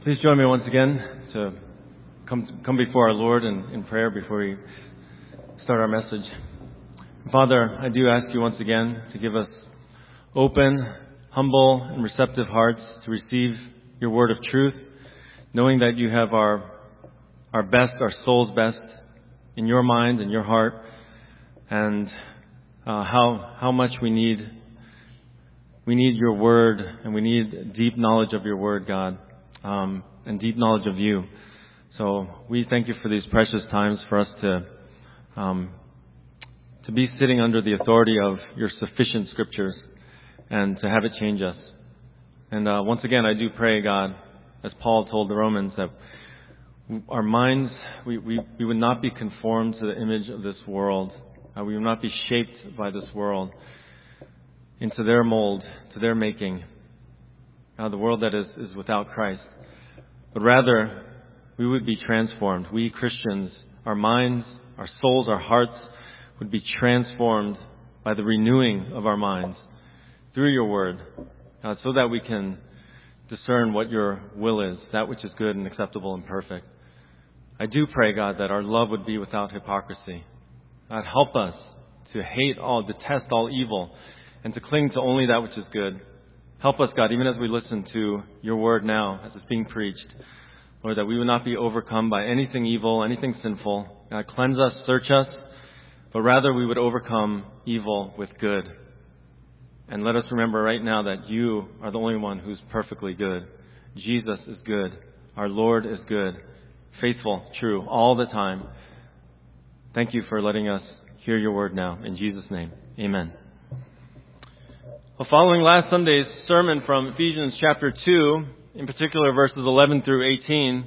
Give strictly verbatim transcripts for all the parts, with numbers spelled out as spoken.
Please join me once again to come come before our Lord in, in prayer before we start our message. Father, I do ask you once again to give us open, humble, and receptive hearts to receive your word of truth, knowing that you have our our best, our soul's best in your mind and your heart, and uh, how how much we need we need your word, and we need deep knowledge of your word, God. Um, and deep knowledge of you. So we thank you for these precious times for us to um, to be sitting under the authority of your sufficient scriptures and to have it change us. And uh, once again, I do pray, God, as Paul told the Romans, that our minds, we, we, we would not be conformed to the image of this world. Uh, we would not be shaped by this world into their mold, to their making. Uh, the world that is, is without Christ. But rather, we would be transformed. We Christians, our minds, our souls, our hearts would be transformed by the renewing of our minds through your word, uh, so that we can discern what your will is, that which is good and acceptable and perfect. I do pray, God, that our love would be without hypocrisy. God, help us to hate all, detest all evil, and to cling to only that which is good. Help us, God, even as we listen to your word now, as it's being preached, Lord, that we would not be overcome by anything evil, anything sinful. God, cleanse us, search us, but rather we would overcome evil with good. And let us remember right now that you are the only one who's perfectly good. Jesus is good. Our Lord is good, faithful, true, all the time. Thank you for letting us hear your word now. In Jesus' name, amen. Well, following last Sunday's sermon from Ephesians chapter two, in particular verses eleven through eighteen,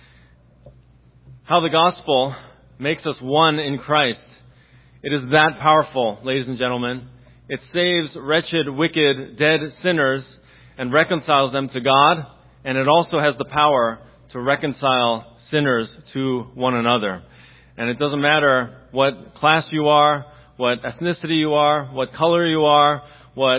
how the gospel makes us one in Christ. It is that powerful, ladies and gentlemen. It saves wretched, wicked, dead sinners and reconciles them to God, and it also has the power to reconcile sinners to one another. And it doesn't matter what class you are, what ethnicity you are, what color you are, what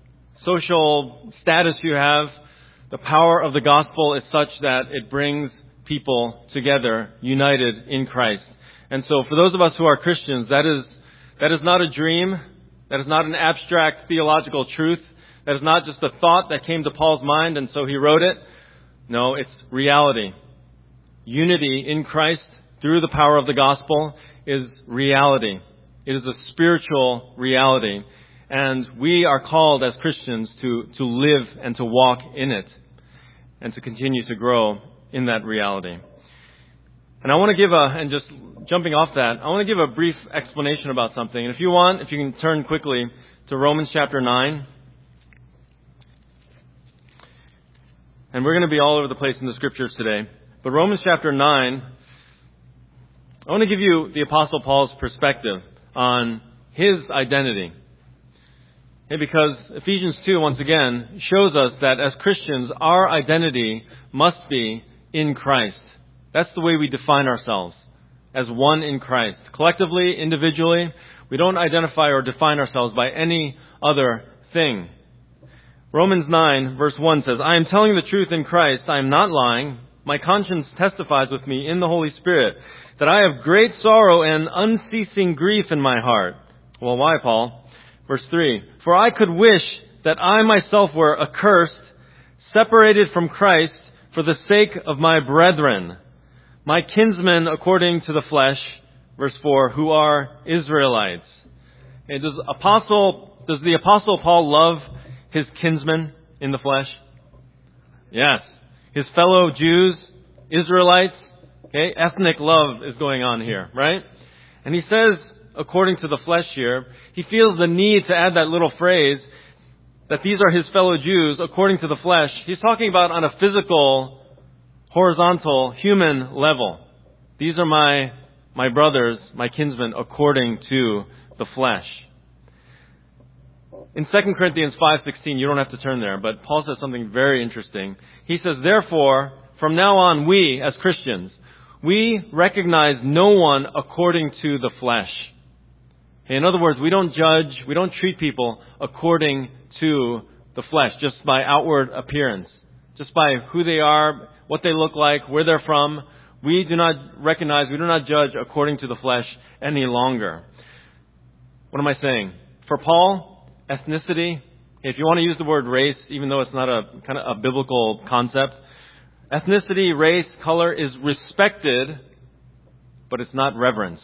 social status you have, the power of the gospel is such that it brings people together, united in Christ. And so for those of us who are Christians, that is, that is not a dream. That is not an abstract theological truth. That is not just a thought that came to Paul's mind and so he wrote it. No, it's reality. Unity in Christ through the power of the gospel is reality. It is a spiritual reality. And we are called as Christians to, to live and to walk in it and to continue to grow in that reality. And I want to give a, and just jumping off that, I want to give a brief explanation about something. And if you want, if you can turn quickly to Romans chapter nine. And we're going to be all over the place in the scriptures today. But Romans chapter nine, I want to give you the Apostle Paul's perspective on his identity. Because Ephesians two, once again, shows us that as Christians, our identity must be in Christ. That's the way we define ourselves, as one in Christ. Collectively, individually, we don't identify or define ourselves by any other thing. Romans nine, verse one says, I am telling the truth in Christ. I am not lying. My conscience testifies with me in the Holy Spirit that I have great sorrow and unceasing grief in my heart. Well, why, Paul? Verse three, for I could wish that I myself were accursed, separated from Christ for the sake of my brethren, my kinsmen according to the flesh, verse four, who are Israelites. Okay, does apostle, does the apostle Paul love his kinsmen in the flesh? Yes. His fellow Jews, Israelites, okay, ethnic love is going on here, right? And he says, according to the flesh here, he feels the need to add that little phrase that these are his fellow Jews according to the flesh. He's talking about on a physical, horizontal, human level. These are my, my brothers, my kinsmen, according to the flesh. In Second Corinthians five sixteen, you don't have to turn there, but Paul says something very interesting. He says, therefore, from now on, we, as Christians, we recognize no one according to the flesh. In other words, we don't judge, we don't treat people according to the flesh, just by outward appearance, just by who they are, what they look like, where they're from. We do not recognize, we do not judge according to the flesh any longer. What am I saying? For Paul, ethnicity, if you want to use the word race, even though it's not a kind of a biblical concept, ethnicity, race, color is respected, but it's not reverenced.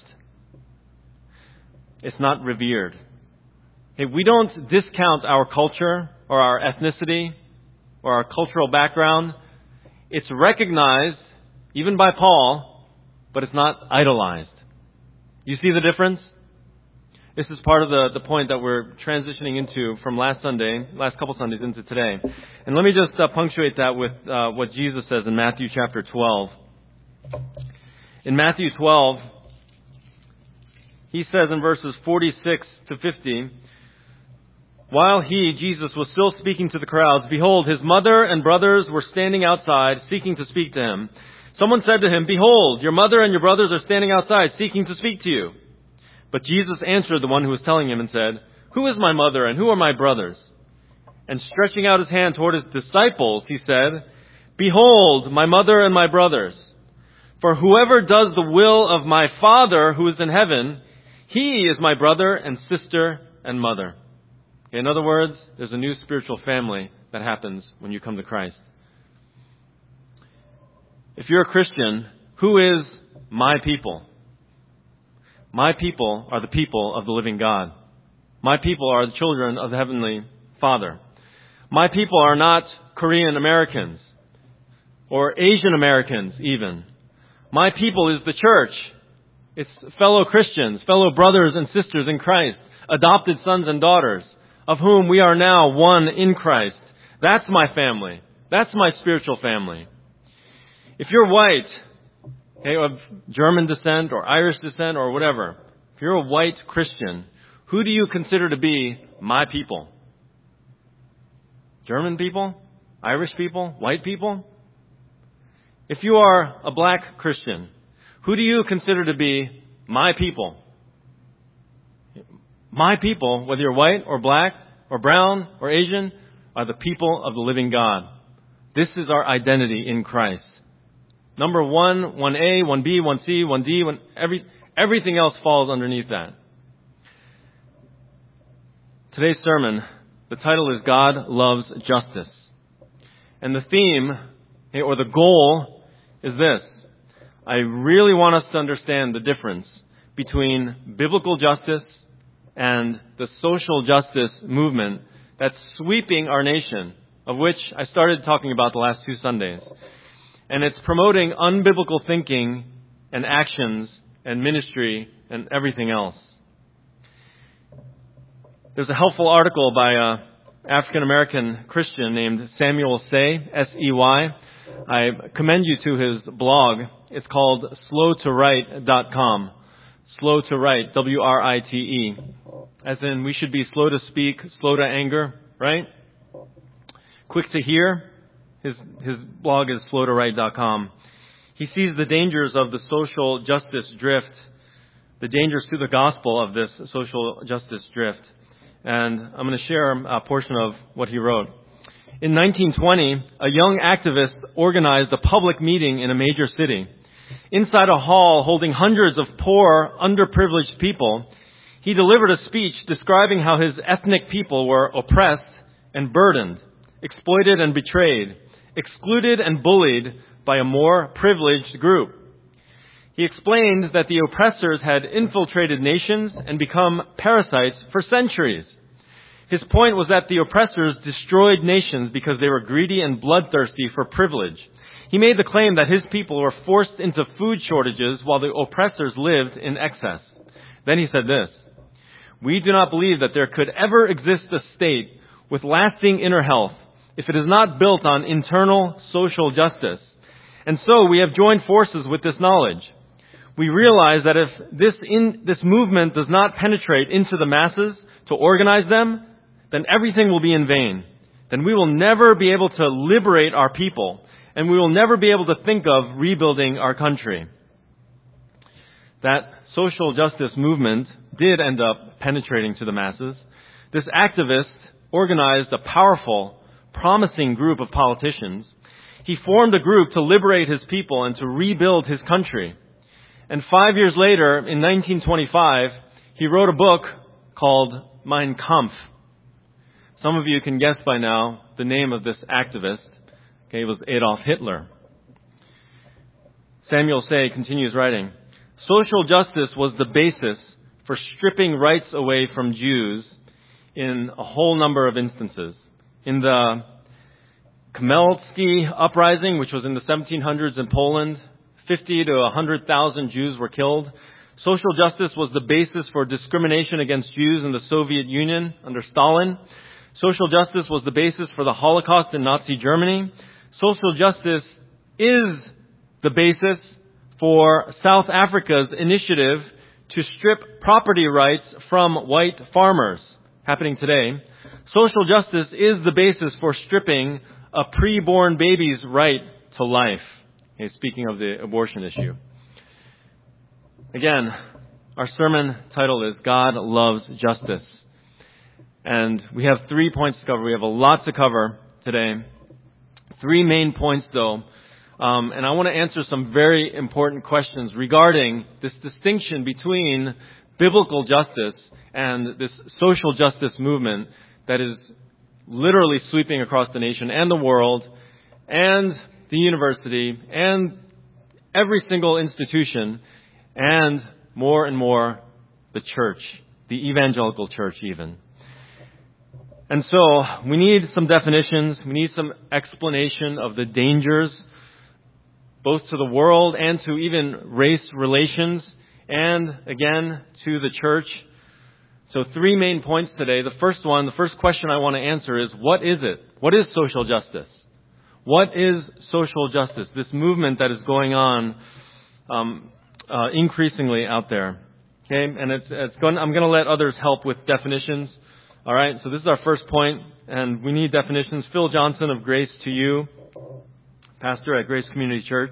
It's not revered. Okay, we don't discount our culture or our ethnicity or our cultural background. It's recognized, even by Paul, but it's not idolized. You see the difference? This is part of the, the point that we're transitioning into from last Sunday, last couple Sundays into today. And let me just uh, punctuate that with uh, what Jesus says in Matthew chapter twelve. In Matthew twelve, he says in verses forty-six to fifty, while he, Jesus, was still speaking to the crowds, behold, his mother and brothers were standing outside, seeking to speak to him. Someone said to him, behold, your mother and your brothers are standing outside, seeking to speak to you. But Jesus answered the one who was telling him and said, who is my mother and who are my brothers? And stretching out his hand toward his disciples, he said, behold, my mother and my brothers. For whoever does the will of my Father who is in heaven, he is my brother and sister and mother. In other words, there's a new spiritual family that happens when you come to Christ. If you're a Christian, who is my people? My people are the people of the living God. My people are the children of the Heavenly Father. My people are not Korean Americans or Asian Americans even. My people is the church. It's fellow Christians, fellow brothers and sisters in Christ, adopted sons and daughters, of whom we are now one in Christ. That's my family. That's my spiritual family. If you're white, okay, of German descent or Irish descent or whatever, if you're a white Christian, who do you consider to be my people? German people? Irish people? White people? If you are a black Christian, who do you consider to be my people? My people, whether you're white or black or brown or Asian, are the people of the living God. This is our identity in Christ. Number one, one A, one B, one C, one D, one, every, everything else falls underneath that. Today's sermon, the title is God Loves Justice. And the theme, or the goal, is this. I really want us to understand the difference between biblical justice and the social justice movement that's sweeping our nation, of which I started talking about the last two Sundays. And it's promoting unbiblical thinking and actions and ministry and everything else. There's a helpful article by an African-American Christian named Samuel Sey, S E Y. I commend you to his blog. It's called slow to write dot com. Slow to write, W R I T E. As in, we should be slow to speak, slow to anger, right? Quick to hear. His his blog is slow to write dot com. He sees the dangers of the social justice drift, the dangers to the gospel of this social justice drift. And I'm going to share a portion of what he wrote. In nineteen twenty, a young activist organized a public meeting in a major city. Inside a hall holding hundreds of poor, underprivileged people, he delivered a speech describing how his ethnic people were oppressed and burdened, exploited and betrayed, excluded and bullied by a more privileged group. He explained that the oppressors had infiltrated nations and become parasites for centuries. His point was that the oppressors destroyed nations because they were greedy and bloodthirsty for privilege. He made the claim that his people were forced into food shortages while the oppressors lived in excess. Then he said this, "We do not believe that there could ever exist a state with lasting inner health if it is not built on internal social justice. And so we have joined forces with this knowledge. We realize that if this in, this movement does not penetrate into the masses to organize them, then everything will be in vain. Then we will never be able to liberate our people, and we will never be able to think of rebuilding our country." That social justice movement did end up penetrating to the masses. This activist organized a powerful, promising group of politicians. he formed a group to liberate his people and to rebuild his country. And five years later, in nineteen twenty-five, he wrote a book called Mein Kampf. Some of you can guess by now the name of this activist. Okay, it was Adolf Hitler. Samuel Say continues writing, social justice was the basis for stripping rights away from Jews in a whole number of instances. In the Khmelnytsky uprising, which was in the seventeen hundreds in Poland, fifty to one hundred thousand Jews were killed. Social justice was the basis for discrimination against Jews in the Soviet Union under Stalin. Social justice was the basis for the Holocaust in Nazi Germany. Social justice is the basis for South Africa's initiative to strip property rights from white farmers, happening today. Social justice is the basis for stripping a preborn baby's right to life. Okay, speaking of the abortion issue. Again, our sermon title is God Loves Justice. And we have three points to cover. We have a lot to cover today. Three main points, though. Um, and I want to answer some very important questions regarding this distinction between biblical justice and this social justice movement that is literally sweeping across the nation and the world and the university and every single institution and more and more the church, the evangelical church even. And so we need some definitions. We need some explanation of the dangers, both to the world and to even race relations, and again, to the church. So three main points today. The first one, the first question I want to answer is, what is it? What is social justice? What is social justice? This movement that is going on um, uh, increasingly out there. Okay, and it's, it's going. I'm going to let others help with definitions. All right, so this is our first point, and we need definitions. Phil Johnson of Grace to You, pastor at Grace Community Church,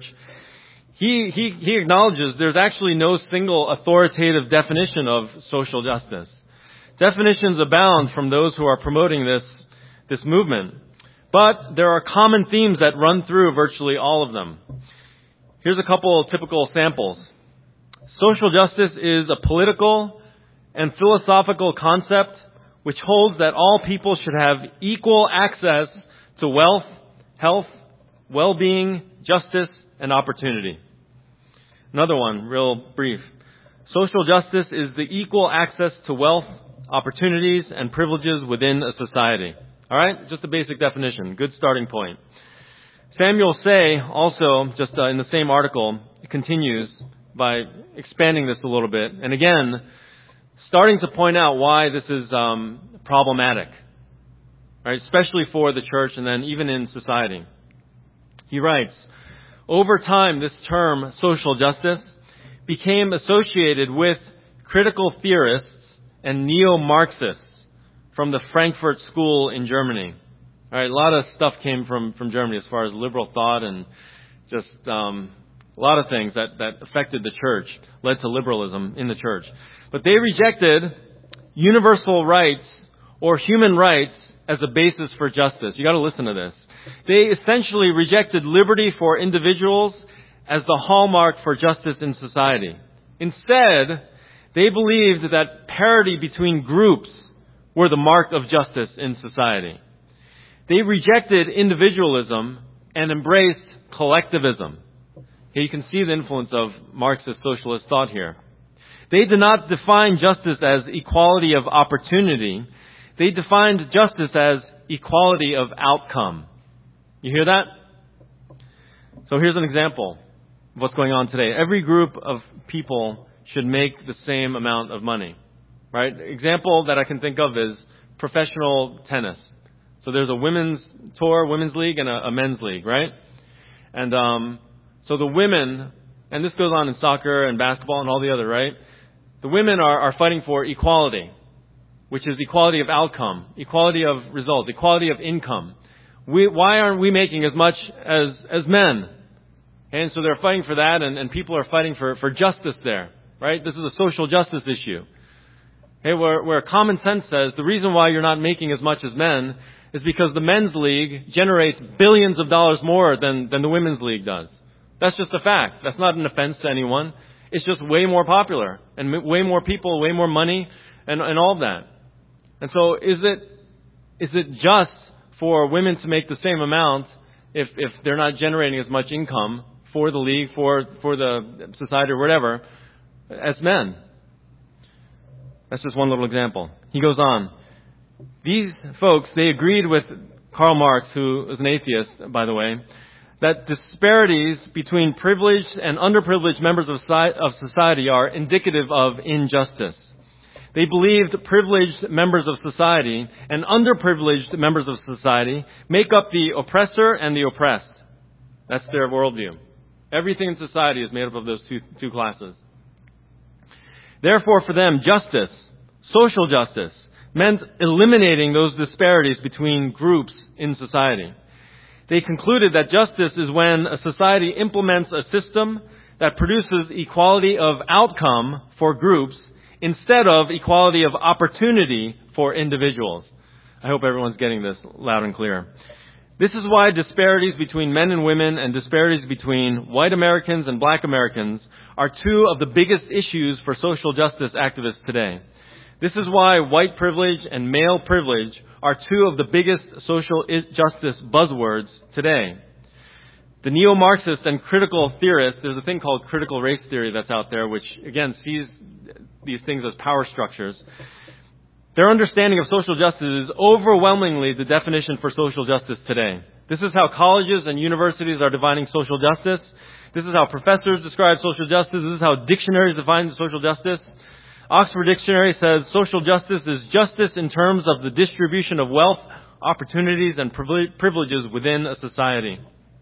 he, he, he acknowledges there's actually no single authoritative definition of social justice. Definitions abound from those who are promoting this, this movement. But there are common themes that run through virtually all of them. Here's a couple of typical samples. Social justice is a political and philosophical concept which holds that all people should have equal access to wealth, health, well-being, justice, and opportunity. Another one, real brief. Social justice is the equal access to wealth, opportunities, and privileges within a society. All right? Just a basic definition. Good starting point. Samuel Say, also, just uh, in the same article, continues by expanding this a little bit. And again, starting to point out why this is um, problematic, right? Especially for the church and then even in society. He writes, over time, this term, social justice, became associated with critical theorists and neo-Marxists from the Frankfurt School in Germany. All right, a lot of stuff came from, from Germany as far as liberal thought and just um, a lot of things that, that affected the church, led to liberalism in the church. But they rejected universal rights or human rights as a basis for justice. You got to listen to this. They essentially rejected liberty for individuals as the hallmark for justice in society. Instead, they believed that parity between groups were the mark of justice in society. They rejected individualism and embraced collectivism. Here you can see the influence of Marxist socialist thought here. They did not define justice as equality of opportunity. They defined justice as equality of outcome. You hear that? So here's an example of what's going on today. Every group of people should make the same amount of money, right? Example that I can think of is professional tennis. So there's a women's tour, women's league, and a, a men's league, right? And um, so the women, and this goes on in soccer and basketball and all the other, right? The women are, are fighting for equality, which is equality of outcome, equality of results, equality of income. We, why aren't we making as much as, as men? And so they're fighting for that, and, and people are fighting for, for justice there, right? This is a social justice issue. Hey, where, where common sense says the reason why you're not making as much as men is because the men's league generates billions of dollars more than, than the women's league does. That's just a fact. That's not an offense to anyone. It's just way more popular and way more people, way more money, and, and all of that. And so is it, is it just for women to make the same amount if, if they're not generating as much income for the league, for, for the society or whatever, as men? That's just one little example. He goes on. These folks, they agreed with Karl Marx, who is an atheist, by the way, that disparities between privileged and underprivileged members of society are indicative of injustice. They believed privileged members of society and underprivileged members of society make up the oppressor and the oppressed. That's their worldview. Everything in society is made up of those two, two classes. Therefore, for them, justice, social justice, meant eliminating those disparities between groups in society. They concluded that justice is when a society implements a system that produces equality of outcome for groups instead of equality of opportunity for individuals. I hope everyone's getting this loud and clear. This is why disparities between men and women and disparities between white Americans and black Americans are two of the biggest issues for social justice activists today. This is why white privilege and male privilege are two of the biggest social justice buzzwords today. The neo-Marxist and critical theorists, there's a thing called critical race theory that's out there, which again sees these things as power structures. Their understanding of social justice is overwhelmingly the definition for social justice today. This is how colleges and universities are defining social justice. This is how professors describe social justice. This is how dictionaries define social justice. Oxford Dictionary says social justice is justice in terms of the distribution of wealth, opportunities, and privileges within a society.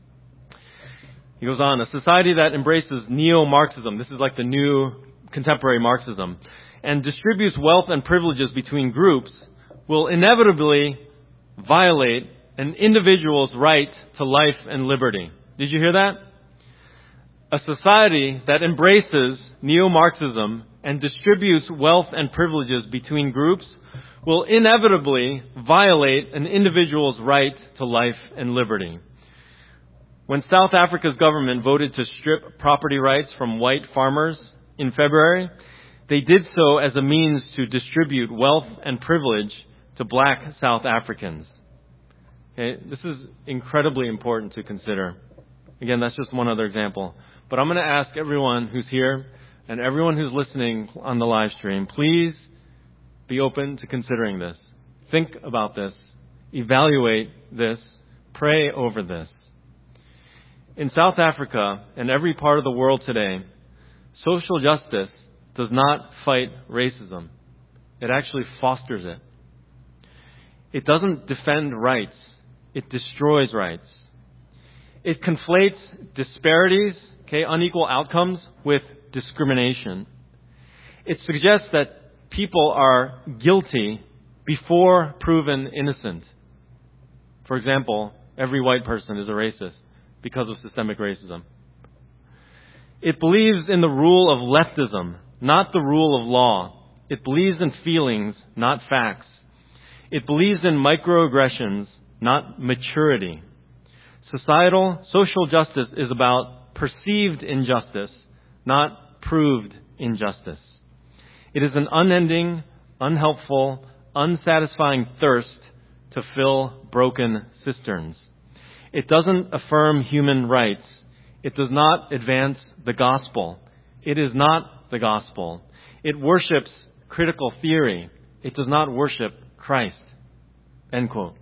He goes on, a society that embraces neo-Marxism, this is like the new contemporary Marxism, and distributes wealth and privileges between groups will inevitably violate an individual's right to life and liberty. Did you hear that? A society that embraces neo-Marxism and distributes wealth and privileges between groups will inevitably violate an individual's right to life and liberty. When South Africa's government voted to strip property rights from white farmers in February, they did so as a means to distribute wealth and privilege to black South Africans. Okay, this is incredibly important to consider. Again, that's just one other example. But I'm going to ask everyone who's here and everyone who's listening on the live stream, please be open to considering this. Think about this. Evaluate this. Pray over this. In South Africa and every part of the world today, social justice does not fight racism. It actually fosters it. It doesn't defend rights. It destroys rights. It conflates disparities, okay, unequal outcomes, with discrimination. It suggests that people are guilty before proven innocent. For example, every white person is a racist because of systemic racism. It believes in the rule of leftism, not the rule of law. It believes in feelings, not facts. It believes in microaggressions, not maturity. Societal, social justice is about perceived injustice, not proved injustice. It is an unending, unhelpful, unsatisfying thirst to fill broken cisterns. It doesn't affirm human rights. It does not advance the gospel. It is not the gospel. It worships critical theory. It does not worship Christ. End quote.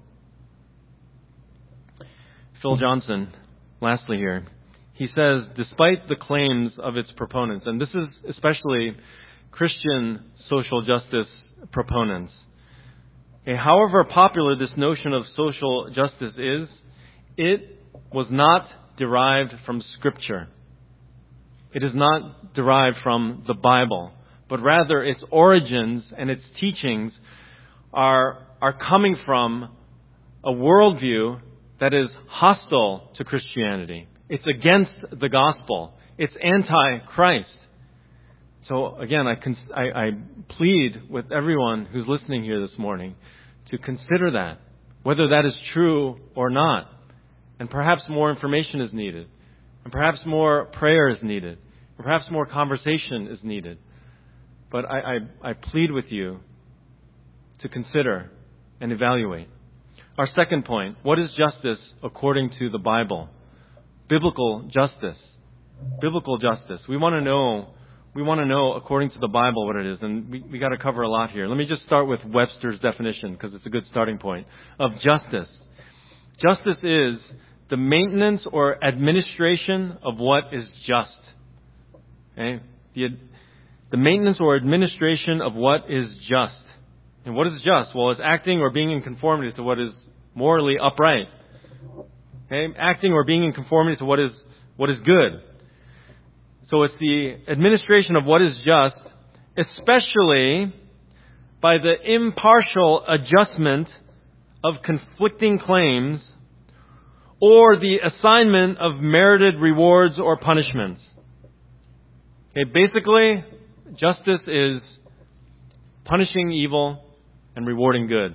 Phil Johnson, lastly here, he says, despite the claims of its proponents, and this is especially Christian social justice proponents, okay, however popular this notion of social justice is, it was not derived from Scripture. It is not derived from the Bible, but rather its origins and its teachings are, are coming from a worldview that is hostile to Christianity. It's against the gospel. It's anti-Christ. So again, I, cons- I, I plead with everyone who's listening here this morning to consider that. whether that is true or not. And perhaps more information is needed. And perhaps more prayer is needed. And perhaps more conversation is needed. But I, I, I plead with you to consider and evaluate. Our second point, what is justice according to the Bible? Biblical justice. Biblical justice. We want to know, we want to know according to the Bible what it is. And we, we got to cover a lot here. Let me just start with Webster's definition because it's a good starting point of justice. Justice is the maintenance or administration of what is just. Okay? The, the maintenance or administration of what is just. And what is just? Well, it's acting or being in conformity to what is morally upright. Okay? Acting or being in conformity to what is what is good. So it's the administration of what is just, especially by the impartial adjustment of conflicting claims or the assignment of merited rewards or punishments. Okay, basically, justice is punishing evil and rewarding good.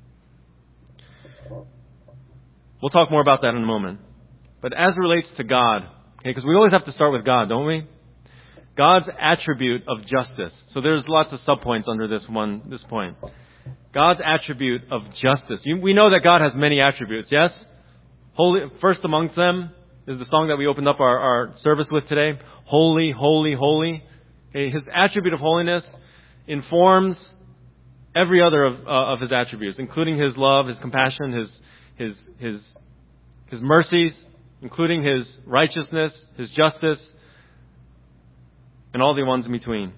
We'll talk more about that in a moment. But as it relates to God, okay, because we always have to start with God, don't we? God's attribute of justice. So there's lots of subpoints under this one, this point. God's attribute of justice. You, we know that God has many attributes, yes? Holy, first amongst them is the song that we opened up our, our service with today. Holy, holy, holy. Okay, his attribute of holiness informs every other of, uh, of his attributes, including his love, his compassion, his his his his mercies, including his righteousness, his justice, and all the ones in between.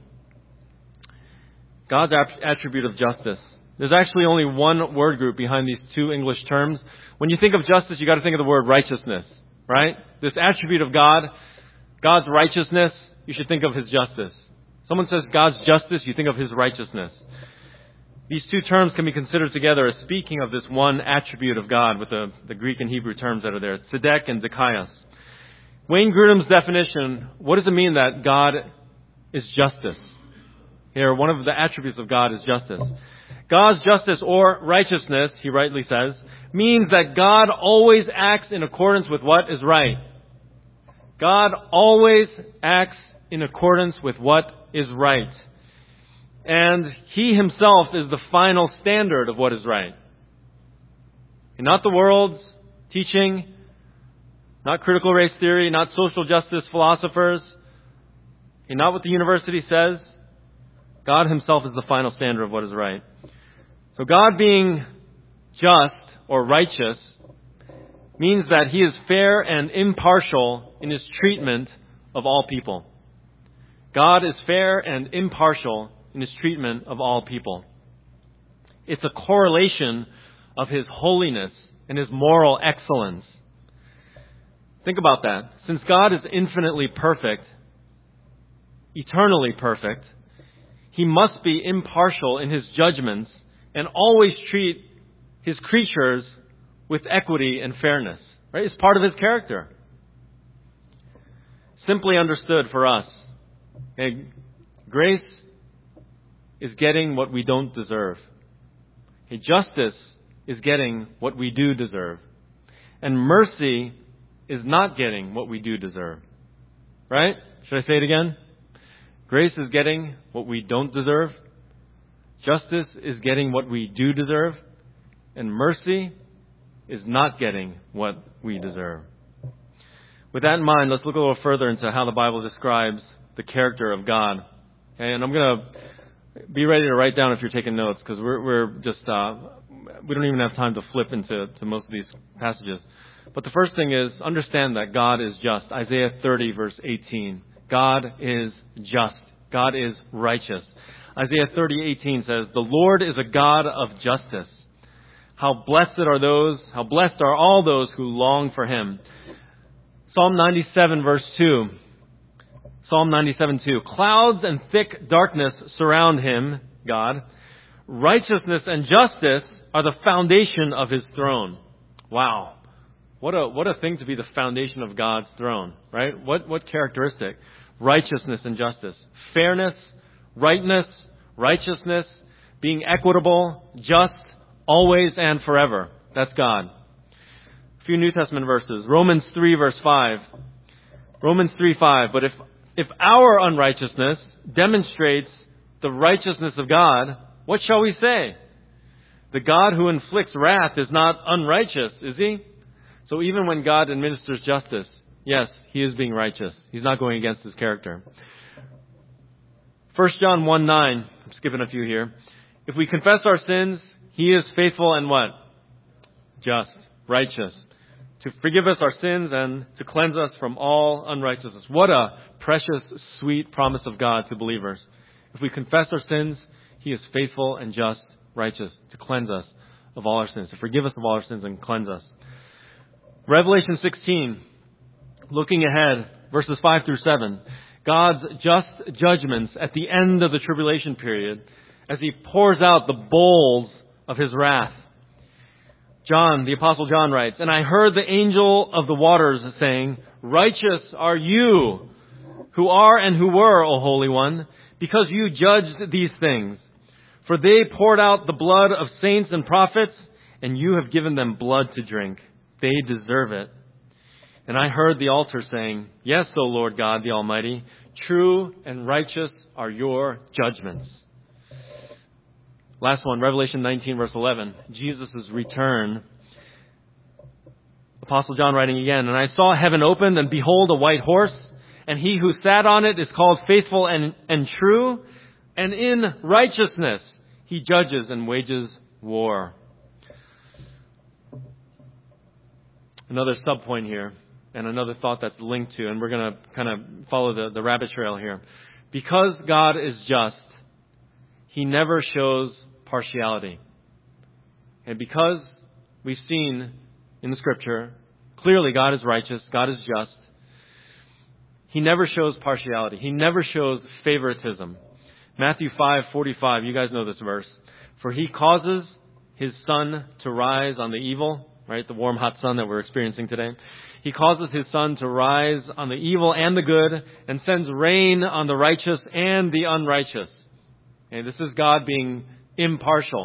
God's attribute of justice. There's actually only one word group behind these two English terms. When you think of justice, you got to think of the word righteousness, right? This attribute of God, God's righteousness, you should think of his justice. Someone says God's justice, you think of his righteousness. These two terms can be considered together as speaking of this one attribute of God with the, the Greek and Hebrew terms that are there, tzedek and zekaios. Wayne Grudem's definition, what does it mean that God is justice? Here, one of the attributes of God is justice. God's justice or righteousness, he rightly says, means that God always acts in accordance with what is right. God always acts in accordance with what is right. And he himself is the final standard of what is right. And not the world's teaching, not critical race theory, not social justice philosophers, and not what the university says. God himself is the final standard of what is right. So God being just or righteous means that he is fair and impartial in his treatment of all people. God is fair and impartial in his treatment of all people. It's a correlation of his holiness and his moral excellence. Think about that. Since God is infinitely perfect, eternally perfect, he must be impartial in his judgments and always treat his creatures with equity and fairness. Right? It's part of his character. Simply understood for us, okay, grace is getting what we don't deserve. Okay, justice is getting what we do deserve. And mercy is not getting what we do deserve. Right? Should I say it again? Grace is getting what we don't deserve. Justice is getting what we do deserve. And mercy is not getting what we deserve. With that in mind, let's look a little further into how the Bible describes the character of God. Okay, and I'm going to be ready to write down if you're taking notes, because we're, we're just, uh, we don't even have time to flip into to most of these passages. But the first thing is, understand that God is just. Isaiah thirty, verse eighteen. God is just. God is righteous. Isaiah thirty, eighteen says, "The Lord is a God of justice. How blessed are those, how blessed are all those who long for him." Psalm ninety-seven, verse two. Psalm ninety-seven, two. "Clouds and thick darkness surround him," God. "Righteousness and justice are the foundation of his throne." Wow. What a, what a thing to be the foundation of God's throne, right? What, what characteristic? Righteousness and justice. Fairness, rightness, righteousness, being equitable, just, always and forever. That's God. A few New Testament verses. Romans three verse five. Romans three five. But if, if our unrighteousness demonstrates the righteousness of God, what shall we say? The God who inflicts wrath is not unrighteous, is he? So even when God administers justice, yes, he is being righteous. He's not going against his character. First John one nine. I'm skipping a few here. If we confess our sins, he is faithful and what? Just, righteous, to forgive us our sins and to cleanse us from all unrighteousness. What a precious, sweet promise of God to believers. If we confess our sins, he is faithful and just, righteous, to cleanse us of all our sins, to forgive us of all our sins and cleanse us. Revelation sixteen, looking ahead, verses five through seven. God's just judgments at the end of the tribulation period as he pours out the bowls of his wrath. John, the Apostle John writes, and I heard the angel of the waters saying, righteous are you who are and who were, O Holy One, because you judged these things. For they poured out the blood of saints and prophets, and you have given them blood to drink. They deserve it. And I heard the altar saying, yes, O Lord God the Almighty, true and righteous are your judgments. Last one, Revelation nineteen, verse eleven. Jesus' return. Apostle John writing again, and I saw heaven opened, and behold, a white horse, and he who sat on it is called Faithful and, and True, and in righteousness he judges and wages war. Another subpoint here, and another thought that's linked to, and we're going to kind of follow the, the rabbit trail here. Because God is just, he never shows partiality. And because we've seen in the Scripture, clearly God is righteous, God is just, he never shows partiality. He never shows favoritism. Matthew five forty-five, you guys know this verse. For he causes his sun to rise on the evil, right? The warm, hot sun that we're experiencing today. He causes his sun to rise on the evil and the good, and sends rain on the righteous and the unrighteous. Okay, this is God being impartial.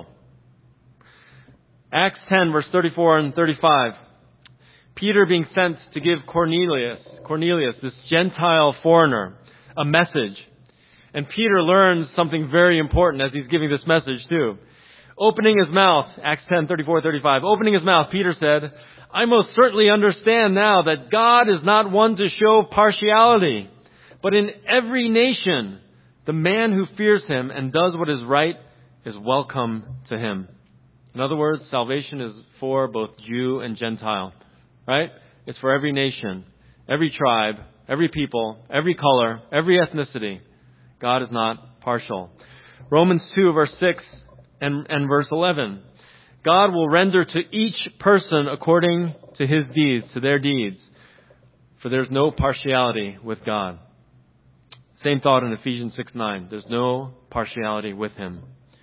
Acts ten, verse thirty-four and thirty-five. Peter being sent to give Cornelius, Cornelius, this Gentile foreigner, a message. And Peter learns something very important as he's giving this message too. Opening his mouth, Acts ten, thirty-four, thirty-five. Opening his mouth, Peter said, I most certainly understand now that God is not one to show partiality, but in every nation, the man who fears him and does what is right is welcome to him. In other words, salvation is for both Jew and Gentile, right? It's for every nation, every tribe, every people, every color, every ethnicity. God is not partial. Romans two, verse six and, and verse eleven. God will render to each person according to his deeds, to their deeds. For there's no partiality with God. Same thought in Ephesians six nine. There's no partiality with him.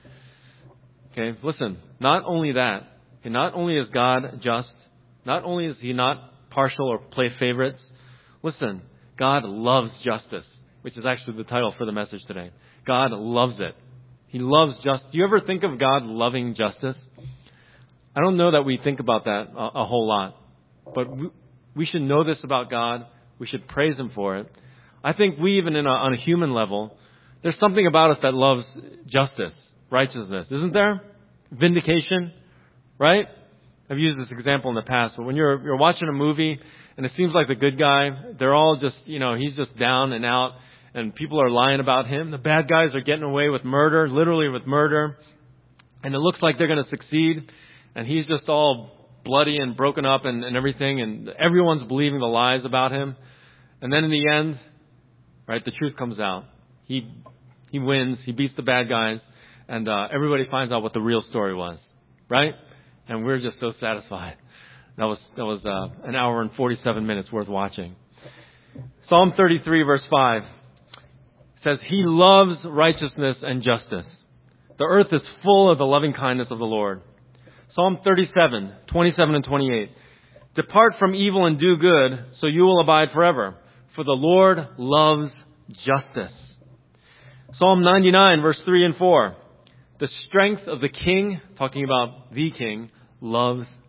Okay, listen, not only that, okay, not only is God just, not only is he not partial or play favorites, listen, God loves justice, which is actually the title for the message today. God loves it. He loves justice. Do you ever think of God loving justice? I don't know that we think about that a, a whole lot, but we, we should know this about God. We should praise him for it. I think we even in a, on a human level, there's something about us that loves justice, righteousness, isn't there? Vindication, right? I've used this example in the past, but when you're you're watching a movie and it seems like the good guy, they're all just, you know, he's just down and out and people are lying about him. The bad guys are getting away with murder, literally with murder, and it looks like they're going to succeed. And he's just all bloody and broken up and, and everything. And everyone's believing the lies about him. And then in the end, right, the truth comes out. He he wins. He beats the bad guys. And uh, everybody finds out what the real story was. Right? And we're just so satisfied. That was that was uh, an hour and forty-seven minutes worth watching. Psalm thirty-three, verse five says, he loves righteousness and justice. The earth is full of the loving kindness of the Lord. Psalm thirty-seven, twenty-seven and twenty-eight. Depart from evil and do good, so you will abide forever. For the Lord loves justice. Psalm ninety-nine, verse three and four. The strength of the king, talking about the king, loves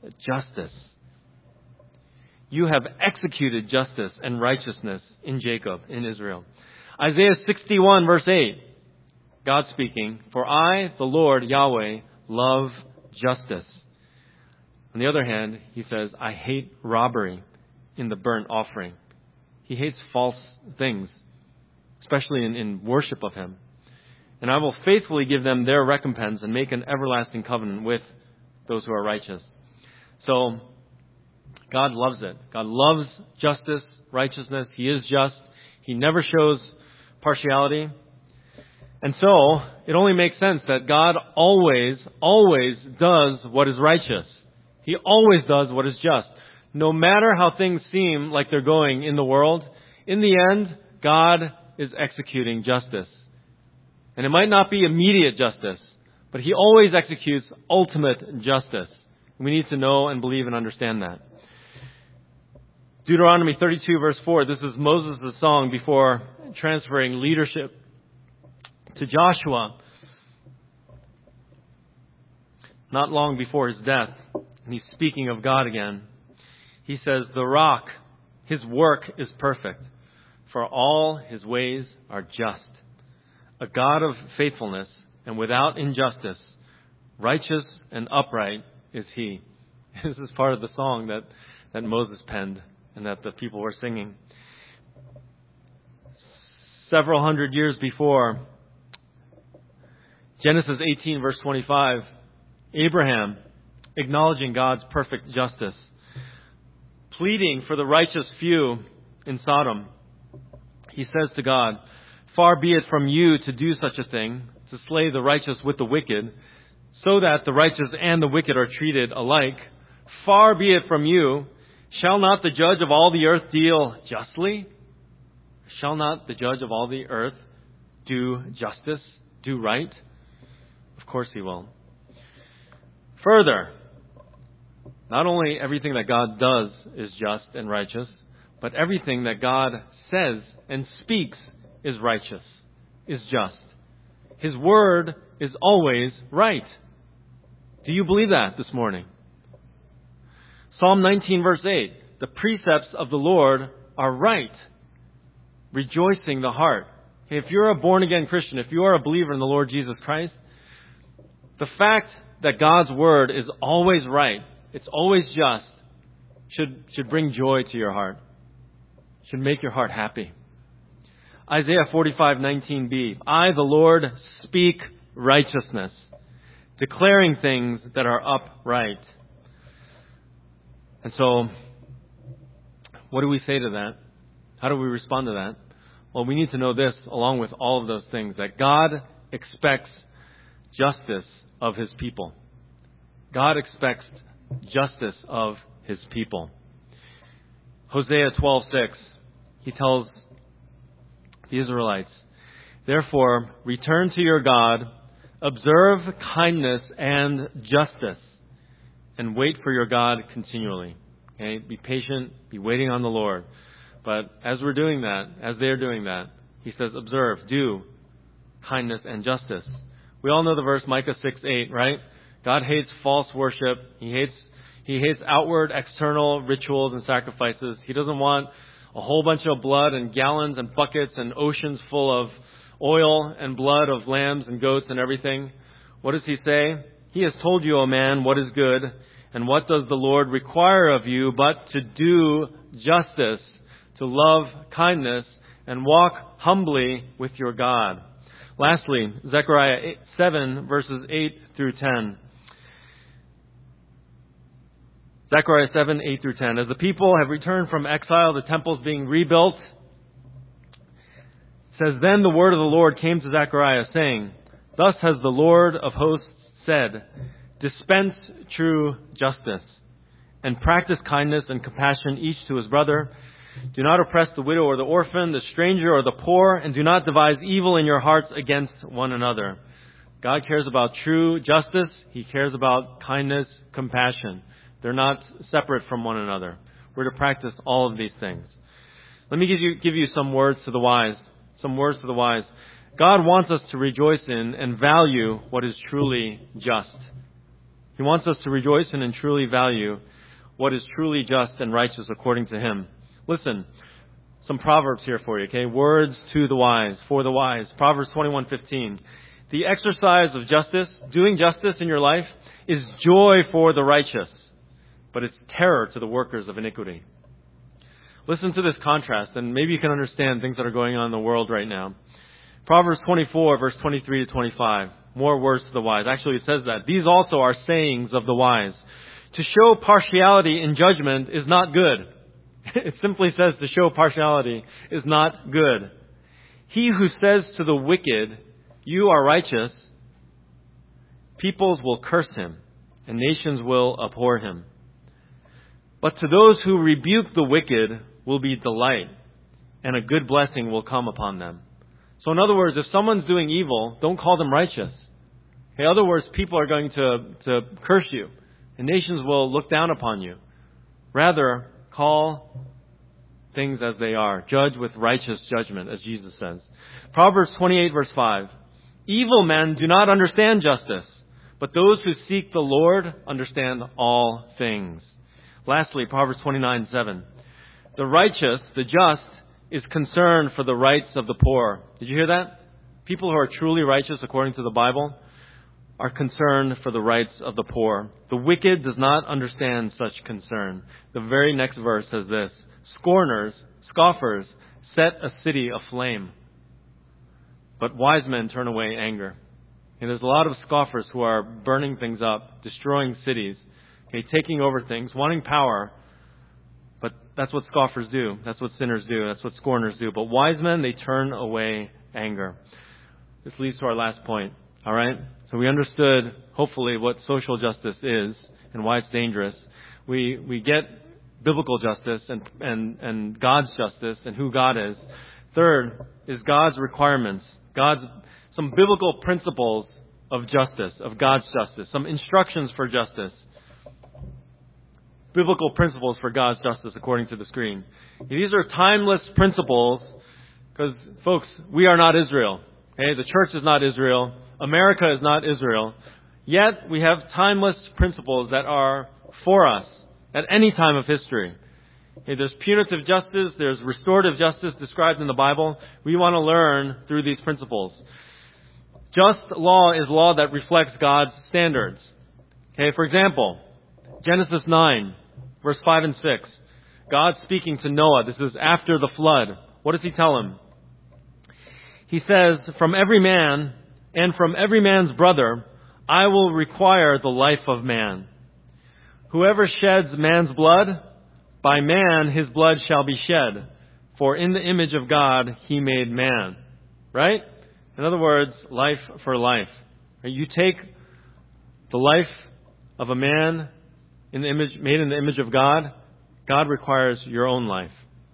justice. You have executed justice and righteousness in Jacob, in Israel. Isaiah sixty-one, verse eight. God speaking, for I, the Lord Yahweh, love justice. On the other hand, he says, I hate robbery in the burnt offering. He hates false things, especially in, in worship of him. And I will faithfully give them their recompense and make an everlasting covenant with those who are righteous. So, God loves it. God loves justice, righteousness. He is just. He never shows partiality. And so, it only makes sense that God always, always does what is righteous. He always does what is just. No matter how things seem like they're going in the world, in the end, God is executing justice. And it might not be immediate justice, but He always executes ultimate justice. We need to know and believe and understand that. Deuteronomy thirty-two, verse four, this is Moses' song before transferring leadership to Joshua, not long before his death. And he's speaking of God again. He says, the rock, His work is perfect, for all His ways are just. A God of faithfulness and without injustice, righteous and upright is He. This is part of the song that, that Moses penned and that the people were singing. Several hundred years before, Genesis eighteen, verse twenty-five, Abraham, acknowledging God's perfect justice, pleading for the righteous few in Sodom, he says to God, far be it from you to do such a thing, to slay the righteous with the wicked, so that the righteous and the wicked are treated alike. Far be it from you. Shall not the judge of all the earth deal justly? Shall not the judge of all the earth do justice, do right? Of course He will. Further, not only everything that God does is just and righteous, but everything that God says and speaks is righteous, is just. His word is always right. Do you believe that this morning? Psalm nineteen, verse eight. The precepts of the Lord are right, rejoicing the heart. Okay, if you're a born-again Christian, if you are a believer in the Lord Jesus Christ, the fact that God's word is always right, it's always just, should, should bring joy to your heart, should make your heart happy. Isaiah forty-five, nineteen b. I, the Lord, speak righteousness, declaring things that are upright. And so, what do we say to that? How do we respond to that? Well, we need to know this along with all of those things, that God expects justice of His people. God expects justice of His people. Hosea twelve six, he tells the Israelites, therefore, return to your God, observe kindness and justice, and wait for your God continually. Okay? Be patient, be waiting on the Lord. But as we're doing that, as they're doing that, He says, observe, do kindness and justice. We all know the verse Micah six eight, right? God hates false worship. He hates He hates outward, external rituals and sacrifices. He doesn't want a whole bunch of blood and gallons and buckets and oceans full of oil and blood of lambs and goats and everything. What does He say? He has told you, O man, what is good, and what does the Lord require of you but to do justice, to love kindness, and walk humbly with your God. Lastly, Zechariah seven, verses eight through ten. Zechariah seven, eight through ten. As the people have returned from exile, the temple's being rebuilt. It says, then the word of the Lord came to Zechariah, saying, thus has the Lord of hosts said, dispense true justice, and practice kindness and compassion each to his brother. Do not oppress the widow or the orphan, the stranger or the poor, and do not devise evil in your hearts against one another. God cares about true justice. He cares about kindness, compassion. They're not separate from one another. We're to practice all of these things. Let me give you, give you some words to the wise. Some words to the wise. God wants us to rejoice in and value what is truly just. He wants us to rejoice in and truly value what is truly just and righteous according to Him. Listen, some proverbs here for you, okay? Words to the wise, for the wise. Proverbs twenty-one fifteen. The exercise of justice, doing justice in your life, is joy for the righteous, but it's terror to the workers of iniquity. Listen to this contrast, and maybe you can understand things that are going on in the world right now. Proverbs twenty-four, verse twenty-three to twenty-five. More words to the wise. Actually, it says that. These also are sayings of the wise. To show partiality in judgment is not good. It simply says to show partiality is not good. He who says to the wicked, you are righteous, peoples will curse him, and nations will abhor him. But to those who rebuke the wicked will be delight, and a good blessing will come upon them. So in other words, if someone's doing evil, don't call them righteous. In other words, people are going to, to curse you, and nations will look down upon you. Rather, call things as they are. Judge with righteous judgment, as Jesus says. Proverbs twenty-eight, verse five. Evil men do not understand justice, but those who seek the Lord understand all things. Lastly, Proverbs twenty-nine, seven. The righteous, the just, is concerned for the rights of the poor. Did you hear that? People who are truly righteous according to the Bible are concerned for the rights of the poor. The wicked does not understand such concern. The very next verse says this. Scorners, scoffers, set a city aflame, but wise men turn away anger. And there's a lot of scoffers who are burning things up, destroying cities, okay, taking over things, wanting power. But that's what scoffers do. That's what sinners do. That's what scorners do. But wise men, they turn away anger. This leads to our last point. All right? So we understood, hopefully, what social justice is and why it's dangerous. We we get biblical justice and, and, and God's justice and who God is. Third is God's requirements. God's some biblical principles of justice, of God's justice. Some instructions for justice. Biblical principles for God's justice according to the screen. These are timeless principles because, folks, we are not Israel. Okay? The church is not Israel. America is not Israel. Yet we have timeless principles that are for us at any time of history. Okay, there's punitive justice. There's restorative justice described in the Bible. We want to learn through these principles. Just law is law that reflects God's standards. Okay, for example, Genesis nine, verse five and six. God speaking to Noah. This is after the flood. What does He tell him? He says, from every man and from every man's brother, I will require the life of man. Whoever sheds man's blood, by man his blood shall be shed. For in the image of God he made man. Right? In other words, life for life. You take the life of a man in the image, made in the image of God, God requires your own life.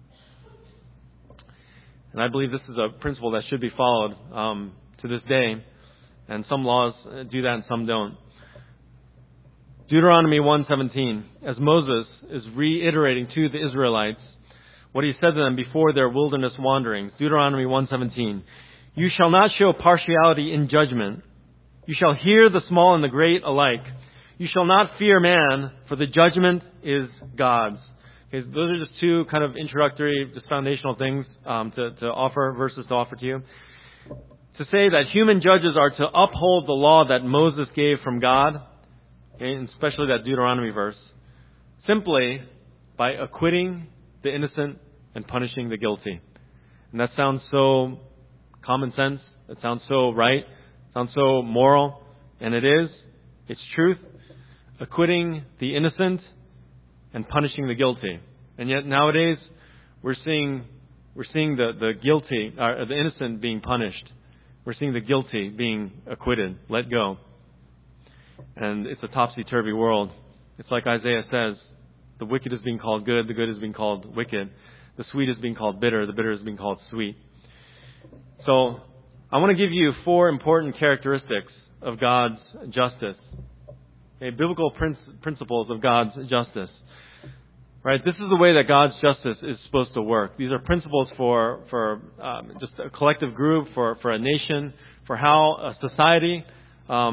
And I believe this is a principle that should be followed um, to this day. And some laws do that and some don't. Deuteronomy one seventeen, as Moses is reiterating to the Israelites what he said to them before their wilderness wanderings. Deuteronomy one seventeen, you shall not show partiality in judgment. You shall hear the small and the great alike. You shall not fear man, for the judgment is God's. Okay, those are just two kind of introductory, just foundational things um, to, to offer, verses to offer to you. To say that human judges are to uphold the law that Moses gave from God, okay, and especially that Deuteronomy verse, simply by acquitting the innocent and punishing the guilty. And that sounds so common sense. It sounds so right. It sounds so moral. And it is. It's truth. Acquitting the innocent and punishing the guilty. And yet nowadays we're seeing we're seeing the, the guilty, uh, the innocent being punished. We're seeing the guilty being acquitted, let go. And it's a topsy-turvy world. It's like Isaiah says, the wicked is being called good, the good is being called wicked. The sweet is being called bitter, the bitter is being called sweet. So I want to give you four important characteristics of God's justice. Okay, biblical prin- principles of God's justice. Right? This is the way that God's justice is supposed to work. These are principles for, for um, just a collective group, for, for a nation, for how a society um,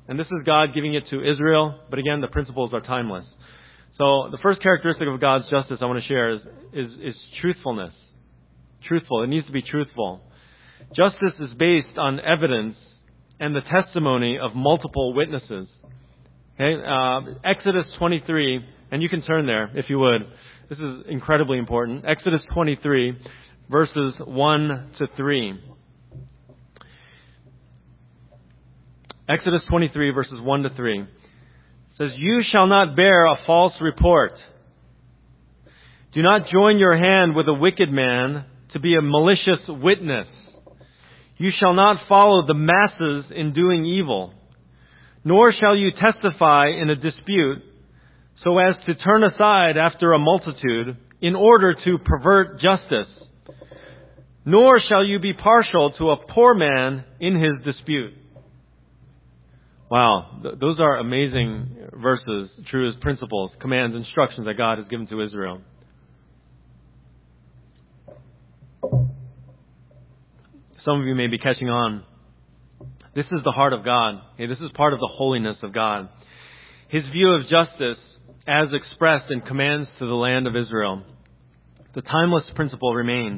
And this is God giving it to Israel, but again, the principles are timeless. So the first characteristic of God's justice I want to share is, is, is truthfulness. Truthful. It needs to be truthful. Justice is based on evidence and the testimony of multiple witnesses. Okay, uh, Exodus twenty-three, and you can turn there if you would. This is incredibly important. Exodus twenty-three, verses one to three. Exodus twenty-three, verses one to three. It says, "You shall not bear a false report. Do not join your hand with a wicked man to be a malicious witness. You shall not follow the masses in doing evil, nor shall you testify in a dispute so as to turn aside after a multitude in order to pervert justice. Nor shall you be partial to a poor man in his dispute." Wow, th- those are amazing verses, truths, principles, commands, instructions that God has given to Israel. Some of you may be catching on. This is the heart of God. Okay, this is part of the holiness of God. His view of justice as expressed in commands to the land of Israel. The timeless principle remains.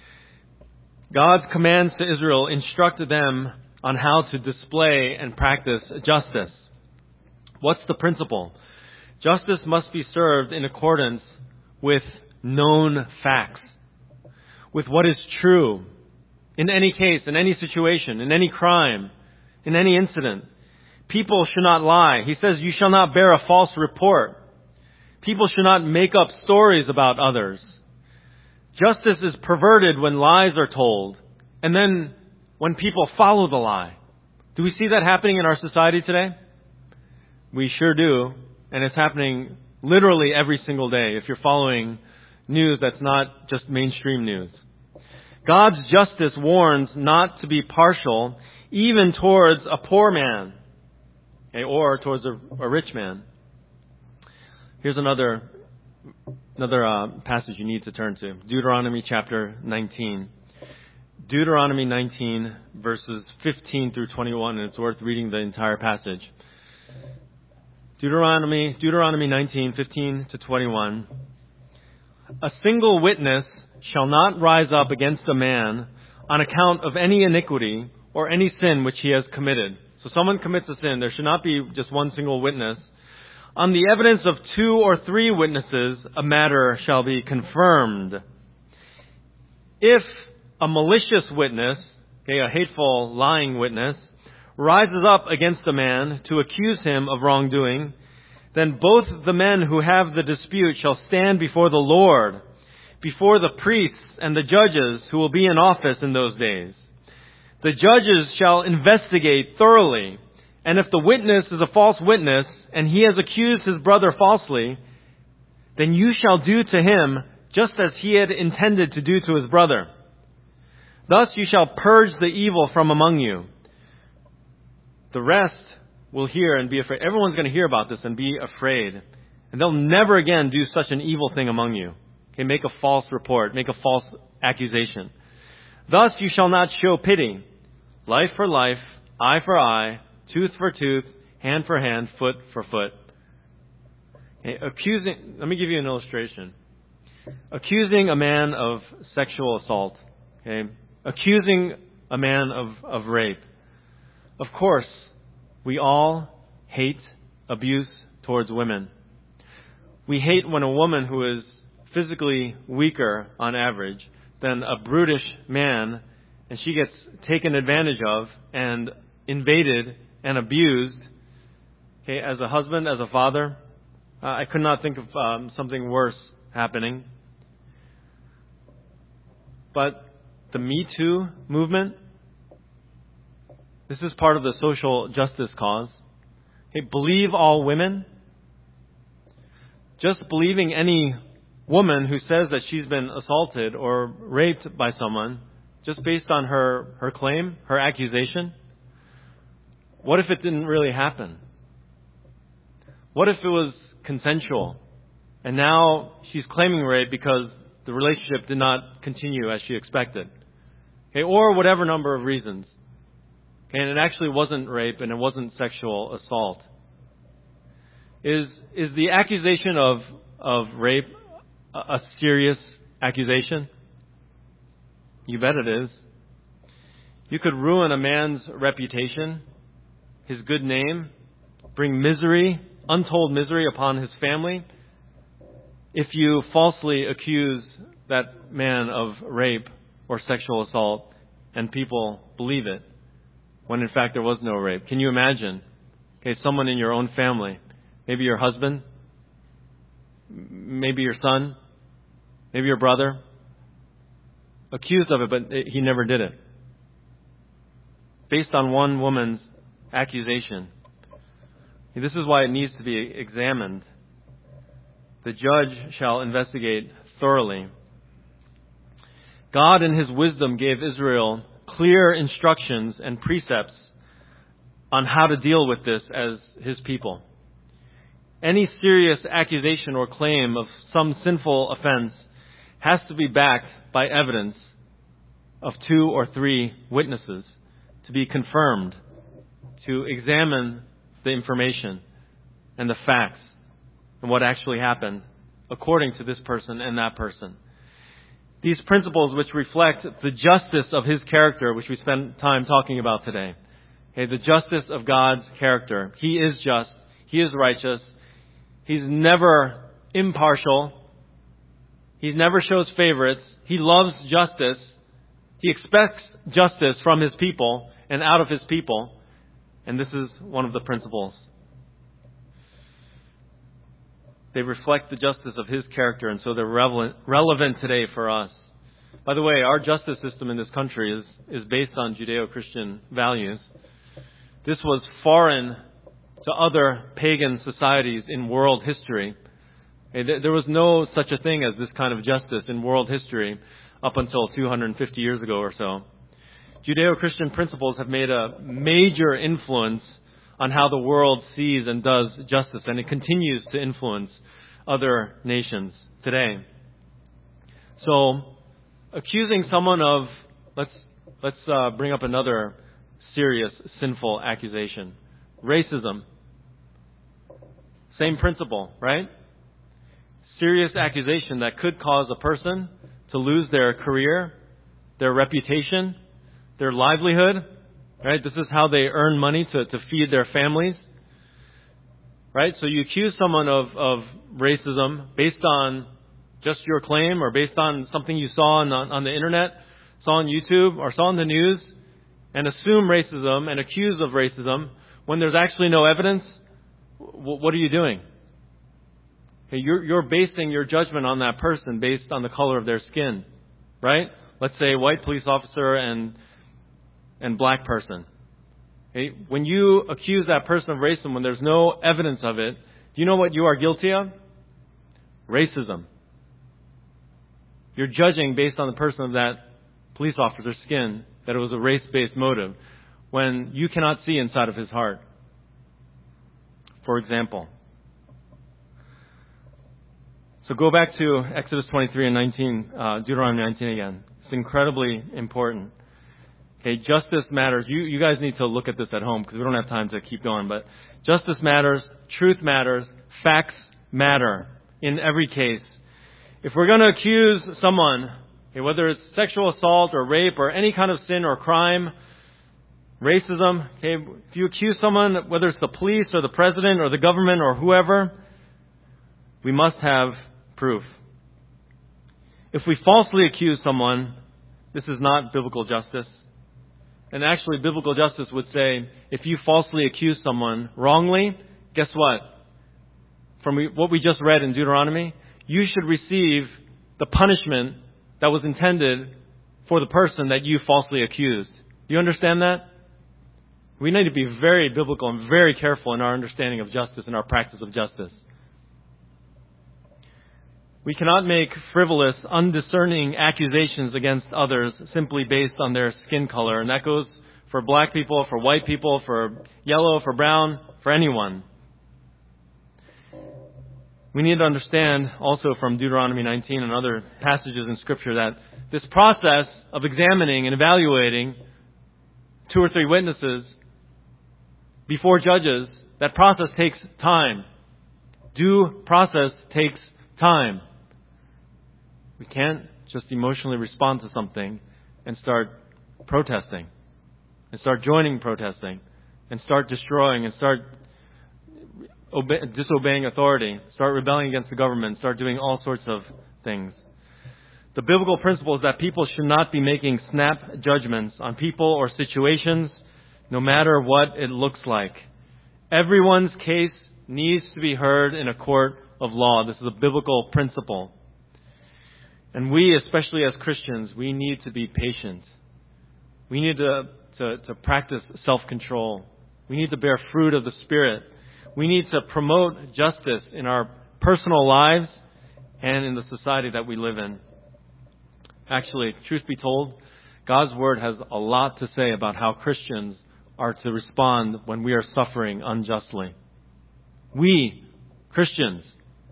God's commands to Israel instructed them on how to display and practice justice. What's the principle? Justice must be served in accordance with known facts, with what is true. In any case, in any situation, in any crime, in any incident, people should not lie. He says, "You shall not bear a false report." People should not make up stories about others. Justice is perverted when lies are told, and then when people follow the lie. Do we see that happening in our society today? We sure do, and it's happening literally every single day if you're following news that's not just mainstream news. God's justice warns not to be partial even towards a poor man, okay, or towards a, a rich man. Here's another another uh, passage you need to turn to. Deuteronomy chapter nineteen. Deuteronomy nineteen, verses fifteen through twenty-one, and it's worth reading the entire passage. Deuteronomy, Deuteronomy nineteen, fifteen to twenty-one. "A single witness shall not rise up against a man on account of any iniquity or any sin which he has committed." So someone commits a sin. There should not be just one single witness. "On the evidence of two or three witnesses, a matter shall be confirmed. If a malicious witness," okay, a hateful, lying witness, "rises up against a man to accuse him of wrongdoing, then both the men who have the dispute shall stand before the Lord, before the priests and the judges who will be in office in those days. The judges shall investigate thoroughly, and if the witness is a false witness, and he has accused his brother falsely, then you shall do to him just as he had intended to do to his brother. Thus you shall purge the evil from among you. The rest will hear and be afraid." Everyone's going to hear about this and be afraid. "And they'll never again do such an evil thing among you." Okay, make a false report, make a false accusation. "Thus you shall not show pity. Life for life, eye for eye, tooth for tooth, hand for hand, foot for foot." Okay, accusing, let me give you an illustration. Accusing a man of sexual assault. Okay, accusing a man of, of rape. Of course, we all hate abuse towards women. We hate when a woman who is physically weaker on average than a brutish man, and she gets taken advantage of and invaded and abused. Okay, as a husband, as a father, uh, I could not think of um, something worse happening. But the Me Too movement, this is part of the social justice cause. Okay, believe all women. Just believing any woman who says that she's been assaulted or raped by someone, just based on her, her claim, her accusation. What if it didn't really happen? What if it was consensual? And now she's claiming rape because the relationship did not continue as she expected. Okay, or whatever number of reasons. Okay, and it actually wasn't rape and it wasn't sexual assault. Is is the accusation of of rape a, a serious accusation? You bet it is. You could ruin a man's reputation, his good name, bring misery, untold misery upon his family, if you falsely accuse that man of rape or sexual assault and people believe it, when in fact there was no rape. Can you imagine? Okay, someone in your own family, maybe your husband, maybe your son, maybe your brother, accused of it, but he never did it. Based on one woman's accusation. This is why it needs to be examined. The judge shall investigate thoroughly. God in His wisdom gave Israel clear instructions and precepts on how to deal with this as His people. Any serious accusation or claim of some sinful offense has to be backed by evidence of two or three witnesses to be confirmed, to examine the information and the facts and what actually happened according to this person and that person. These principles which reflect the justice of His character, which we spent time talking about today. Okay, the justice of God's character. He is just. He is righteous. He's never impartial. He never shows favorites. He loves justice. He expects justice from His people and out of His people. And this is one of the principles. They reflect the justice of His character, and so they're relevant, relevant today for us. By the way, our justice system in this country is, is based on Judeo-Christian values. This was foreign to other pagan societies in world history. There was no such a thing as this kind of justice in world history up until two hundred fifty years ago or so. Judeo-Christian principles have made a major influence on how the world sees and does justice, and it continues to influence other nations today. So, accusing someone of, let's let's uh, bring up another serious sinful accusation. Racism. Same principle, right? Serious accusation that could cause a person to lose their career, their reputation, their livelihood. Right? This is how they earn money to, to feed their families. Right? So you accuse someone of, of racism based on just your claim or based on something you saw on, on the internet, saw on YouTube, or saw on the news, and assume racism and accuse of racism when there's actually no evidence. W- what are you doing? Okay, you're, you're basing your judgment on that person based on the color of their skin. Right? Let's say white police officer and and black person. Okay? When you accuse that person of racism when there's no evidence of it, do you know what you are guilty of? Racism. You're judging based on the person of that police officer's skin that it was a race-based motive when you cannot see inside of his heart. For example. So go back to Exodus twenty-three and nineteen, uh, Deuteronomy nineteen again. It's incredibly important. Okay, justice matters. You, you guys need to look at this at home because we don't have time to keep going. But justice matters. Truth matters. Facts matter in every case. If we're going to accuse someone, okay, whether it's sexual assault or rape or any kind of sin or crime, racism, okay, if you accuse someone, whether it's the police or the president or the government or whoever, we must have proof. If we falsely accuse someone, this is not biblical justice. And actually, biblical justice would say, if you falsely accuse someone wrongly, guess what? From what we just read in Deuteronomy, you should receive the punishment that was intended for the person that you falsely accused. Do you understand that? We need to be very biblical and very careful in our understanding of justice and our practice of justice. We cannot make frivolous, undiscerning accusations against others simply based on their skin color. And that goes for black people, for white people, for yellow, for brown, for anyone. We need to understand also from Deuteronomy nineteen and other passages in Scripture that this process of examining and evaluating two or three witnesses before judges, that process takes time. Due process takes time. We can't just emotionally respond to something and start protesting, and start joining protesting, and start destroying, and start obe- disobeying authority, start rebelling against the government, start doing all sorts of things. The biblical principle is that people should not be making snap judgments on people or situations, no matter what it looks like. Everyone's case needs to be heard in a court of law. This is a biblical principle. And we, especially as Christians, we need to be patient. We need to, to, to practice self-control. We need to bear fruit of the Spirit. We need to promote justice in our personal lives and in the society that we live in. Actually, truth be told, God's Word has a lot to say about how Christians are to respond when we are suffering unjustly. We, Christians.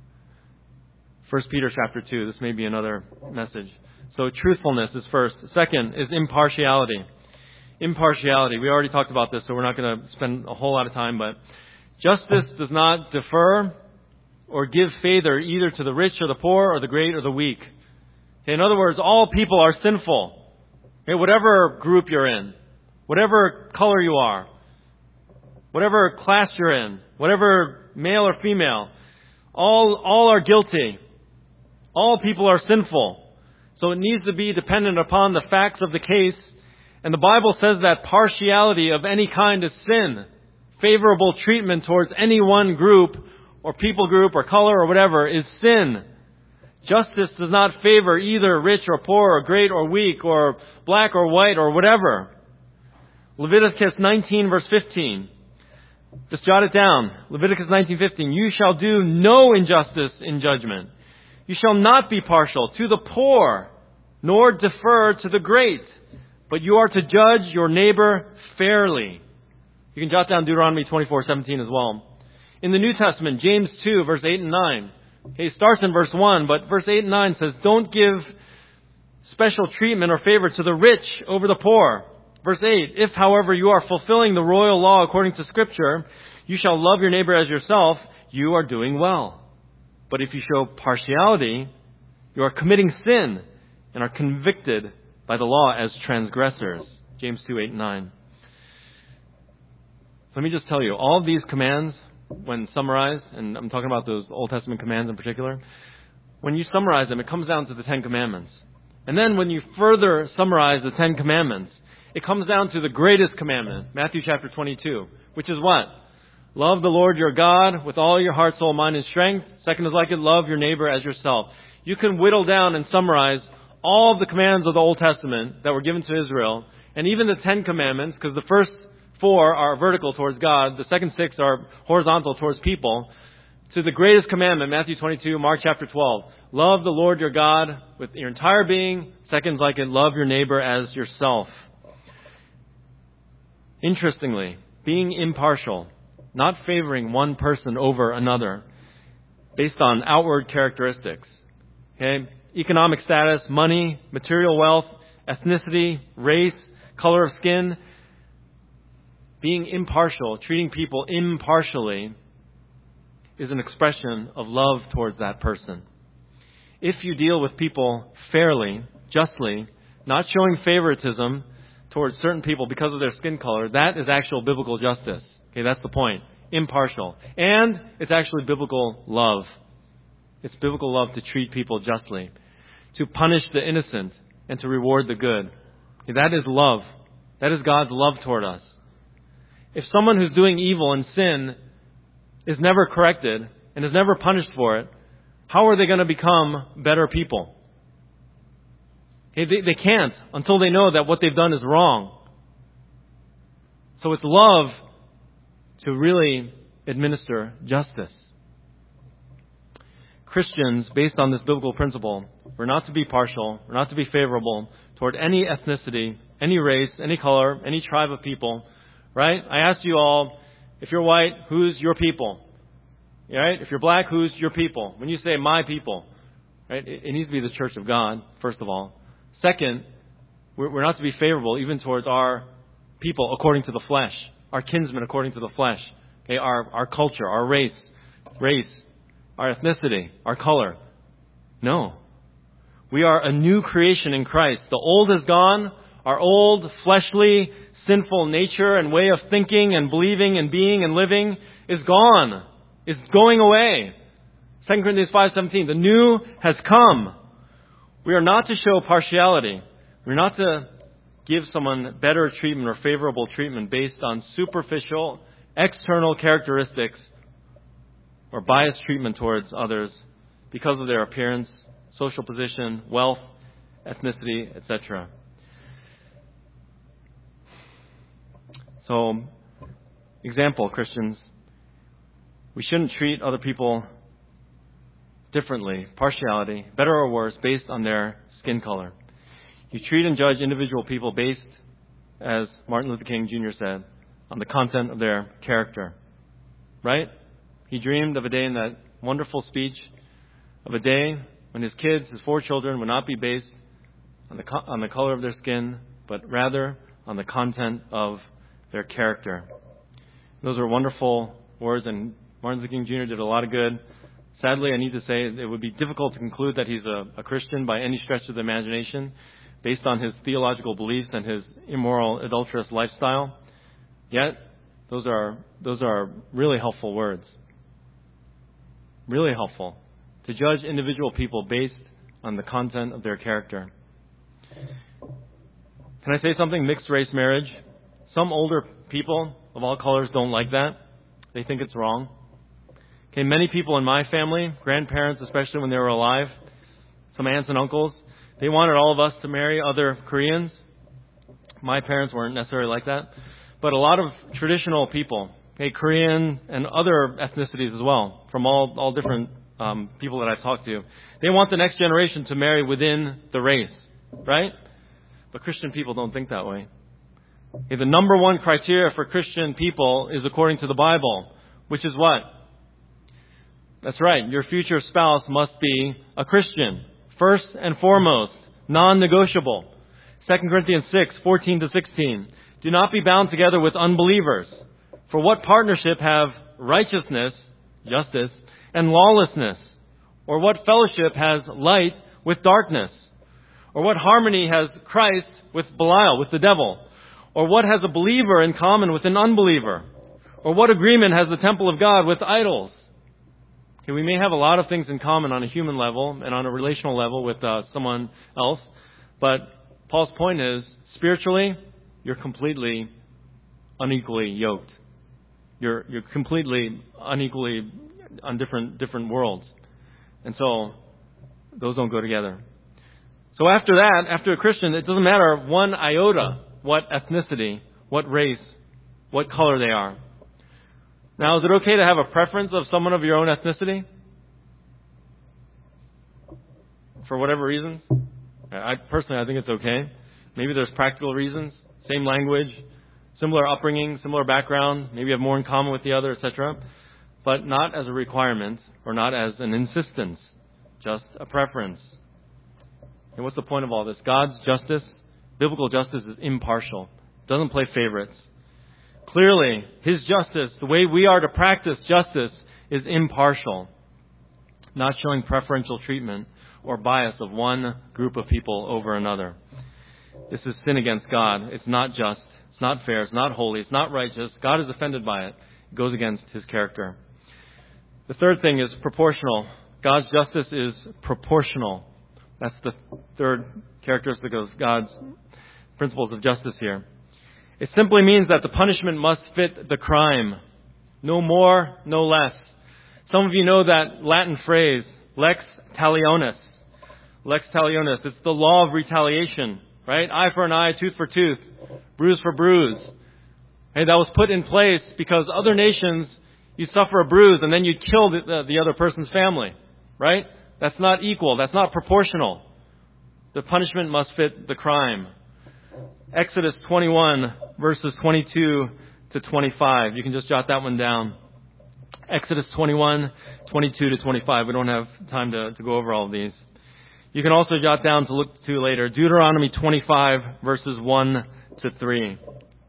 First Peter chapter two, this may be another message. So truthfulness is first. Second is impartiality. Impartiality. We already talked about this, so we're not going to spend a whole lot of time, but justice does not defer or give favor either to the rich or the poor or the great or the weak. Okay, in other words, all people are sinful. Okay, whatever group you're in, whatever color you are, whatever class you're in, whatever male or female, all, all are guilty. All people are sinful. So it needs to be dependent upon the facts of the case. And the Bible says that partiality of any kind is sin. Favorable treatment towards any one group or people group or color or whatever is sin. Justice does not favor either rich or poor or great or weak or black or white or whatever. Leviticus nineteen verse fifteen. Just jot it down. Leviticus nineteen fifteen. You shall do no injustice in judgment. You shall not be partial to the poor, nor defer to the great, but you are to judge your neighbor fairly. You can jot down Deuteronomy twenty-four seventeen as well. In the New Testament, James two, verse eight and nine. Okay, it starts in verse one, but verse eight and nine says, don't give special treatment or favor to the rich over the poor. Verse eight, if, however, you are fulfilling the royal law according to Scripture, you shall love your neighbor as yourself, you are doing well. But if you show partiality, you are committing sin and are convicted by the law as transgressors. James two, eight and nine. Let me just tell you, all of these commands, when summarized, and I'm talking about those Old Testament commands in particular, when you summarize them, it comes down to the Ten Commandments. And then when you further summarize the Ten Commandments, it comes down to the greatest commandment, Matthew chapter twenty-two, which is what? Love the Lord your God with all your heart, soul, mind, and strength. Second is like it, love your neighbor as yourself. You can whittle down and summarize all of the commands of the Old Testament that were given to Israel, and even the Ten Commandments, because the first four are vertical towards God, the second six are horizontal towards people, to the greatest commandment, Matthew twenty-two, Mark chapter twelve. Love the Lord your God with your entire being. Second is like it, love your neighbor as yourself. Interestingly, being impartial, not favoring one person over another based on outward characteristics. Okay? Economic status, money, material wealth, ethnicity, race, color of skin. Being impartial, treating people impartially is an expression of love towards that person. If you deal with people fairly, justly, not showing favoritism towards certain people because of their skin color, that is actual biblical justice. Okay, that's the point. Impartial. And it's actually biblical love. It's biblical love to treat people justly, to punish the innocent and to reward the good. Okay, that is love. That is God's love toward us. If someone who's doing evil and sin is never corrected and is never punished for it, how are they going to become better people? Okay, they, they can't until they know that what they've done is wrong. So it's love to really administer justice. Christians, based on this biblical principle, we're not to be partial, we're not to be favorable toward any ethnicity, any race, any color, any tribe of people. Right? I asked you all, if you're white, who's your people? Right? If you're black, who's your people? When you say my people, right? It, it needs to be the church of God, first of all. Second, we're, we're not to be favorable even towards our people according to the flesh, our kinsmen according to the flesh, okay, our, our culture, our race, race, our ethnicity, our color. No. We are a new creation in Christ. The old is gone. Our old, fleshly, sinful nature and way of thinking and believing and being and living is gone. It's going away. Second Corinthians five seventeen, the new has come. We are not to show partiality. We're not to give someone better treatment or favorable treatment based on superficial, external characteristics or biased treatment towards others because of their appearance, social position, wealth, ethnicity, et cetera. So, example, Christians, we shouldn't treat other people differently, partiality, better or worse, based on their skin color. You treat and judge individual people based, as Martin Luther King Junior said, on the content of their character. Right? He dreamed of a day in that wonderful speech, of a day when his kids, his four children, would not be based on the co- on the color of their skin, but rather on the content of their character. Those are wonderful words, and Martin Luther King Junior did a lot of good. Sadly, I need to say it would be difficult to conclude that he's a, a Christian by any stretch of the imagination based on his theological beliefs and his immoral, adulterous lifestyle. Yet, those are those are really helpful words. Really helpful. To judge individual people based on the content of their character. Can I say something? Mixed race marriage. Some older people of all colors don't like that. They think it's wrong. Okay, many people in my family, grandparents especially when they were alive, some aunts and uncles, they wanted all of us to marry other Koreans. My parents weren't necessarily like that. But a lot of traditional people, okay, Korean and other ethnicities as well, from all, all different um, people that I've talked to, they want the next generation to marry within the race, right? But Christian people don't think that way. Okay, the number one criteria for Christian people is according to the Bible, which is what? That's right. Your future spouse must be a Christian. First and foremost, non-negotiable. Second Corinthians six, fourteen to sixteen. Do not be bound together with unbelievers. For what partnership have righteousness, justice, and lawlessness? Or what fellowship has light with darkness? Or what harmony has Christ with Belial, with the devil? Or what has a believer in common with an unbeliever? Or what agreement has the temple of God with idols? Okay, we may have a lot of things in common on a human level and on a relational level with uh, someone else, but Paul's point is, spiritually, you're completely unequally yoked. You're you're completely unequally on different different worlds. And so those don't go together. So after that, after a Christian, it doesn't matter one iota what ethnicity, what race, what color they are. Now, is it okay to have a preference of someone of your own ethnicity? For whatever reasons? I personally, I think it's okay. Maybe there's practical reasons. Same language, similar upbringing, similar background. Maybe you have more in common with the other, et cetera. But not as a requirement or not as an insistence. Just a preference. And what's the point of all this? God's justice, biblical justice, is impartial. Doesn't play favorites. Clearly, His justice, the way we are to practice justice, is impartial. Not showing preferential treatment or bias of one group of people over another. This is sin against God. It's not just. It's not fair. It's not holy. It's not righteous. God is offended by it. It goes against His character. The third thing is proportional. God's justice is proportional. That's the third characteristic of God's principles of justice here. It simply means that the punishment must fit the crime. No more, no less. Some of you know that Latin phrase, lex talionis. Lex talionis. It's the law of retaliation, right? Eye for an eye, tooth for tooth, bruise for bruise. Hey, that was put in place because other nations, you suffer a bruise and then you kill the, the, the other person's family, right? That's not equal. That's not proportional. The punishment must fit the crime. Exodus twenty-one, verses twenty-two to twenty-five. You can just jot that one down. Exodus twenty-one, twenty-two to twenty-five. We don't have time to, to go over all of these. You can also jot down to look to later. Deuteronomy twenty-five, verses one to three.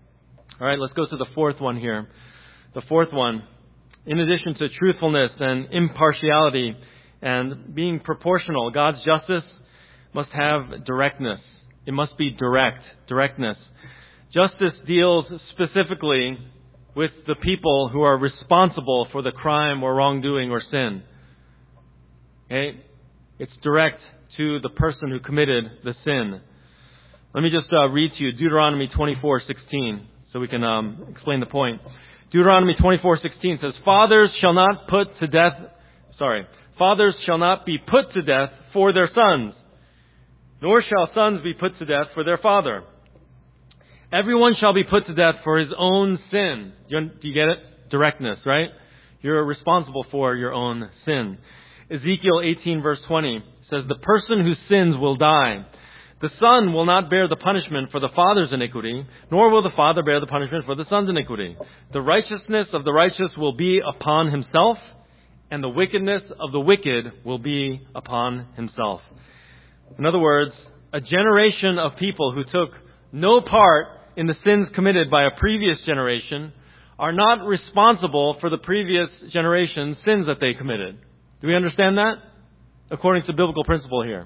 All right, let's go to the fourth one here. The fourth one, in addition to truthfulness and impartiality and being proportional, God's justice must have directness. It must be direct, directness. Justice deals specifically with the people who are responsible for the crime or wrongdoing or sin. Okay? It's direct to the person who committed the sin. Let me just uh, read to you Deuteronomy twenty-four sixteen, so we can um, explain the point. Deuteronomy twenty-four sixteen says, "Fathers shall not put to death, sorry, fathers shall not be put to death for their sons, nor shall sons be put to death for their father. Everyone shall be put to death for his own sin." Do you, do you get it? Directness, right? You're responsible for your own sin. Ezekiel eighteen verse twenty says, "The person who sins will die. The son will not bear the punishment for the father's iniquity, nor will the father bear the punishment for the son's iniquity. The righteousness of the righteous will be upon himself, and the wickedness of the wicked will be upon himself." In other words, a generation of people who took no part in the sins committed by a previous generation are not responsible for the previous generation's sins that they committed. Do we understand that? According to biblical principle here.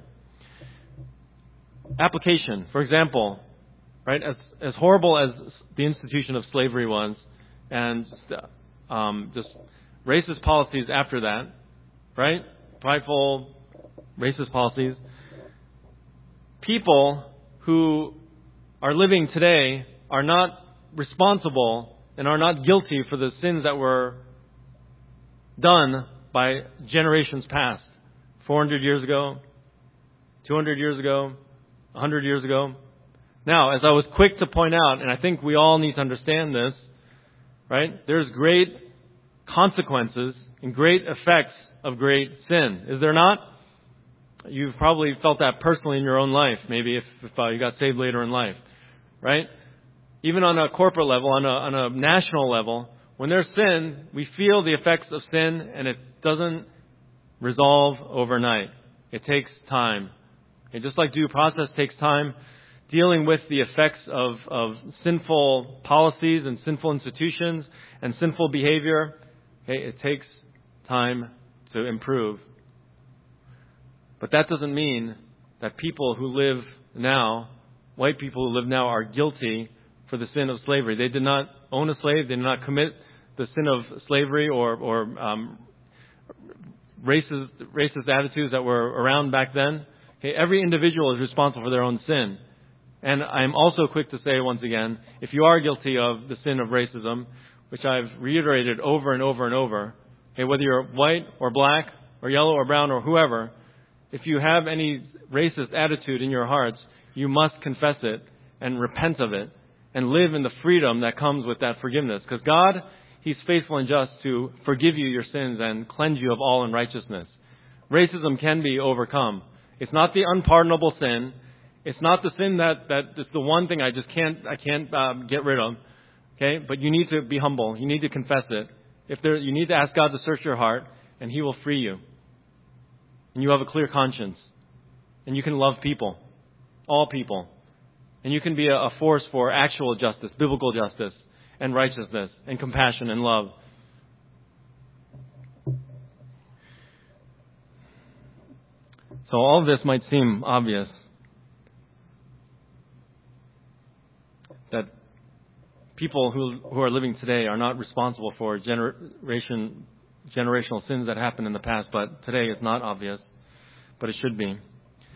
Application. For example, right, as as horrible as the institution of slavery was, and um, just racist policies after that, right? Prideful, racist policies. People who are living today are not responsible and are not guilty for the sins that were done by generations past. four hundred years ago, two hundred years ago, one hundred years ago. Now, as I was quick to point out, and I think we all need to understand this, right? There's great consequences and great effects of great sin. Is there not? You've probably felt that personally in your own life, maybe if, if uh, you got saved later in life, right? Even on a corporate level, on a, on a national level, when there's sin, we feel the effects of sin, and it doesn't resolve overnight. It takes time. Okay, just like due process takes time, dealing with the effects of, of sinful policies and sinful institutions and sinful behavior, okay, it takes time to improve. But that doesn't mean that people who live now, white people who live now, are guilty for the sin of slavery. They did not own a slave. They did not commit the sin of slavery or, or um, racist, racist attitudes that were around back then. Okay, every individual is responsible for their own sin. And I'm also quick to say once again, if you are guilty of the sin of racism, which I've reiterated over and over and over, okay, whether you're white or black or yellow or brown or whoever, if you have any racist attitude in your hearts, you must confess it and repent of it and live in the freedom that comes with that forgiveness. Because God, He's faithful and just to forgive you your sins and cleanse you of all unrighteousness. Racism can be overcome. It's not the unpardonable sin. It's not the sin that, that is the one thing I just can't, I can't um, get rid of. Okay? But you need to be humble. You need to confess it. If there, you need to ask God to search your heart, and He will free you. And you have a clear conscience. And you can love people. All people. And you can be a, a force for actual justice, biblical justice, and righteousness, and compassion, and love. So all of this might seem obvious. That people who who are living today are not responsible for generation generational sins that happened in the past, but today it's not obvious, but it should be.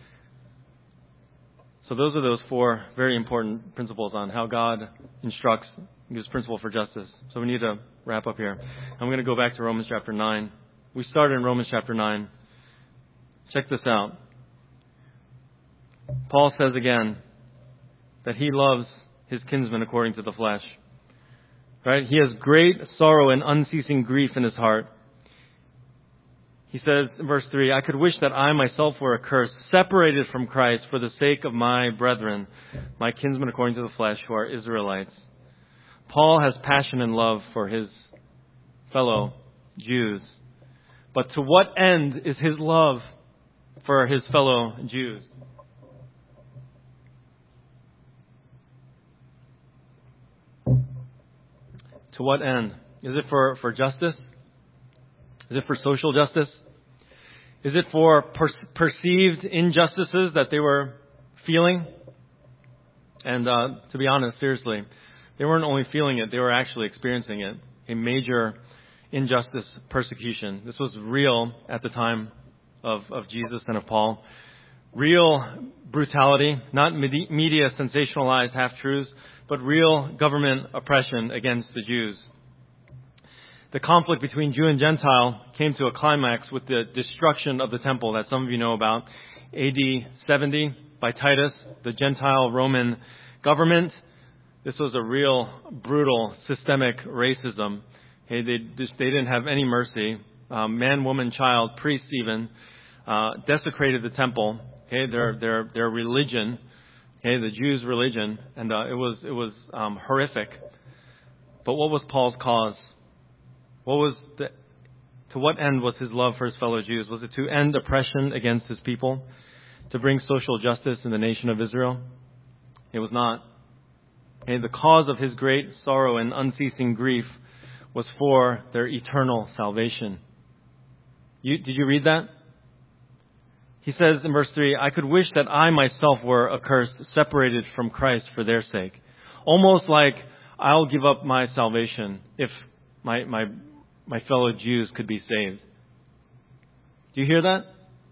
So those are those four very important principles on how God instructs His principle for justice. So we need to wrap up here. I'm going to go back to Romans chapter nine. We started in Romans chapter nine. Check this out. Paul says again that he loves his kinsmen according to the flesh. Right? He has great sorrow and unceasing grief in his heart. He says in verse three, "I could wish that I myself were accursed, separated from Christ for the sake of my brethren, my kinsmen according to the flesh, who are Israelites." Paul has passion and love for his fellow Jews. But to what end is his love for his fellow Jews? To what end? Is it for, for justice? Is it for social justice? Is it for per- perceived injustices that they were feeling? And uh, to be honest, seriously, they weren't only feeling it, they were actually experiencing it. A major injustice, persecution. This was real at the time of, of Jesus and of Paul. Real brutality, not media sensationalized half-truths, but real government oppression against the Jews. The conflict between Jew and Gentile came to a climax with the destruction of the temple that some of you know about. A D seventy by Titus, the Gentile Roman government. This was a real brutal systemic racism. Okay, they just, they didn't have any mercy. Um, man, woman, child, priests even uh, desecrated the temple. Okay, their their their religion. Okay, the Jews' religion, and uh, it was it was um, horrific. But what was Paul's cause? What was the, to what end was his love for his fellow Jews? Was it to end oppression against his people? To bring social justice in the nation of Israel? It was not. Okay, the cause of his great sorrow and unceasing grief was for their eternal salvation. You, did you read that? He says in verse three, I could wish that I myself were accursed, separated from Christ for their sake. Almost like I'll give up my salvation if my, my, my fellow Jews could be saved. Do you hear that?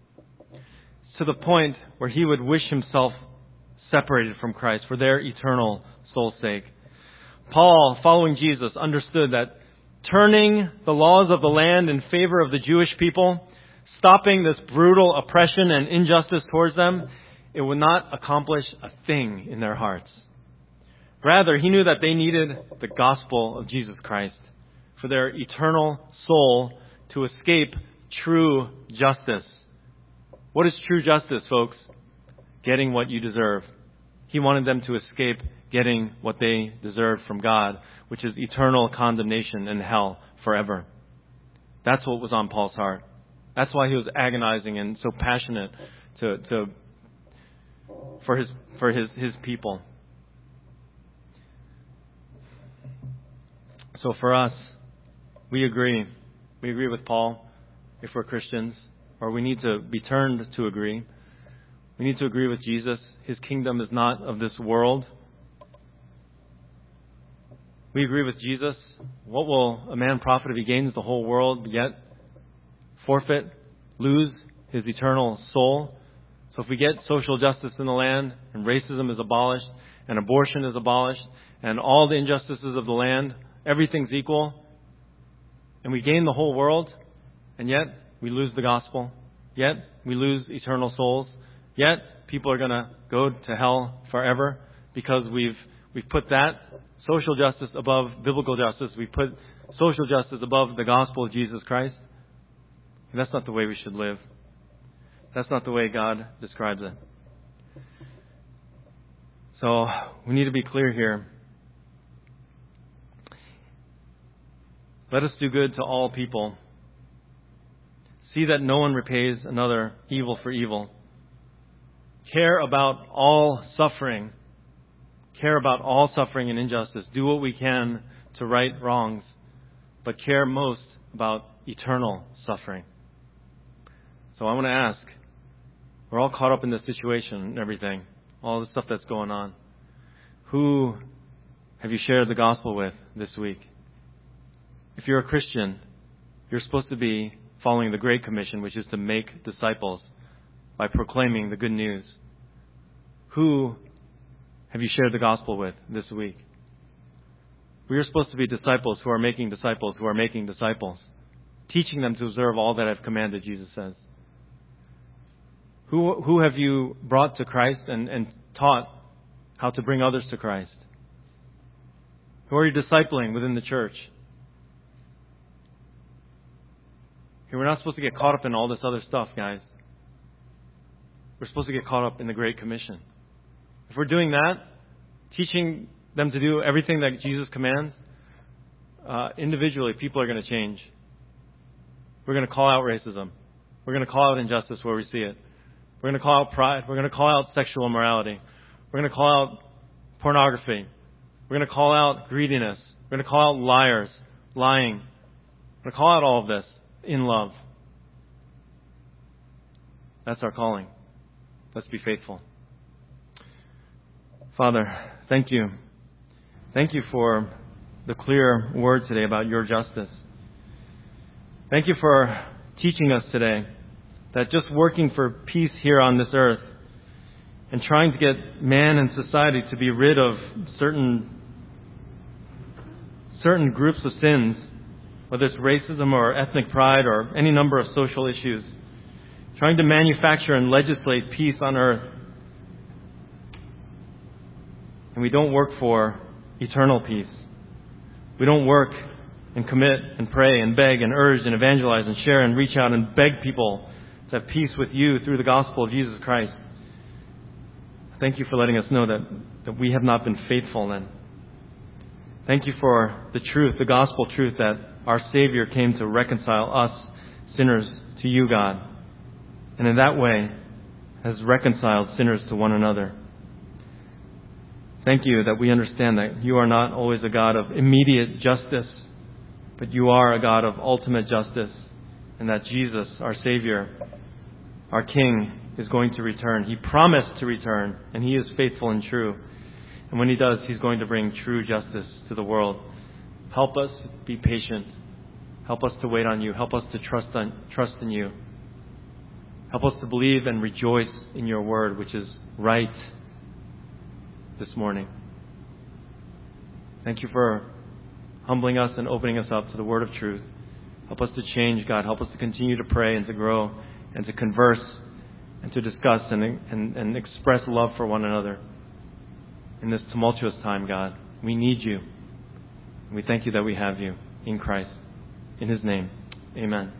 To the point where he would wish himself separated from Christ for their eternal soul's sake. Paul, following Jesus, understood that turning the laws of the land in favor of the Jewish people, stopping this brutal oppression and injustice towards them, it would not accomplish a thing in their hearts. Rather, he knew that they needed the gospel of Jesus Christ for their eternal soul to escape true justice. What is true justice, folks? Getting what you deserve. He wanted them to escape getting what they deserved from God, which is eternal condemnation in hell forever. That's what was on Paul's heart. That's why he was agonizing and so passionate to, to for his for his, his people. So for us, we agree. We agree with Paul if we're Christians, or we need to be turned to agree. We need to agree with Jesus. His kingdom is not of this world. We agree with Jesus. What will a man profit if he gains the whole world, yet forfeit, lose his eternal soul? So if we get social justice in the land, and racism is abolished, and abortion is abolished, and all the injustices of the land, everything's equal, and we gain the whole world, and yet we lose the gospel, yet we lose eternal souls, yet people are going to go to hell forever because we've we've put that social justice above biblical justice. We put social justice above the gospel of Jesus Christ. And that's not the way we should live. That's not the way God describes it. So we need to be clear here. Let us do good to all people. See that no one repays another evil for evil. Care about all suffering. Care about all suffering and injustice. Do what we can to right wrongs, but care most about eternal suffering. So I want to ask, we're all caught up in this situation and everything, all the stuff that's going on. Who have you shared the gospel with this week? If you're a Christian, you're supposed to be following the Great Commission, which is to make disciples by proclaiming the good news. Who have you shared the gospel with this week? We are supposed to be disciples who are making disciples who are making disciples, teaching them to observe all that I've commanded, Jesus says. Who who have you brought to Christ and, and taught how to bring others to Christ? Who are you discipling within the church? Okay, we're not supposed to get caught up in all this other stuff, guys. We're supposed to get caught up in the Great Commission. If we're doing that, teaching them to do everything that Jesus commands, uh, individually, people are going to change. We're going to call out racism. We're going to call out injustice where we see it. We're going to call out pride. We're going to call out sexual immorality. We're going to call out pornography. We're going to call out greediness. We're going to call out liars, lying. We're going to call out all of this in love. That's our calling. Let's be faithful. Father, thank you. Thank you for the clear word today about your justice. Thank you for teaching us today that just working for peace here on this earth and trying to get man and society to be rid of certain certain groups of sins, whether it's racism or ethnic pride or any number of social issues, trying to manufacture and legislate peace on earth. And we don't work for eternal peace. We don't work and commit and pray and beg and urge and evangelize and share and reach out and beg people to have peace with you through the gospel of Jesus Christ. Thank you for letting us know that, that we have not been faithful then. Thank you for the truth, the gospel truth that our Savior came to reconcile us sinners to you, God. And in that way has reconciled sinners to one another. Thank you that we understand that you are not always a God of immediate justice, but you are a God of ultimate justice, and that Jesus, our Savior, our King, is going to return. He promised to return, and He is faithful and true. And when He does, He's going to bring true justice to the world. Help us be patient. Help us to wait on you. Help us to trust on, trust in you. Help us to believe and rejoice in your word, which is right this morning. Thank you for humbling us and opening us up to the word of truth. Help us to change, God. Help us to continue to pray and to grow and to converse and to discuss and, and, and express love for one another in this tumultuous time, God. We need you. And we thank you that we have you in Christ. In His name, amen.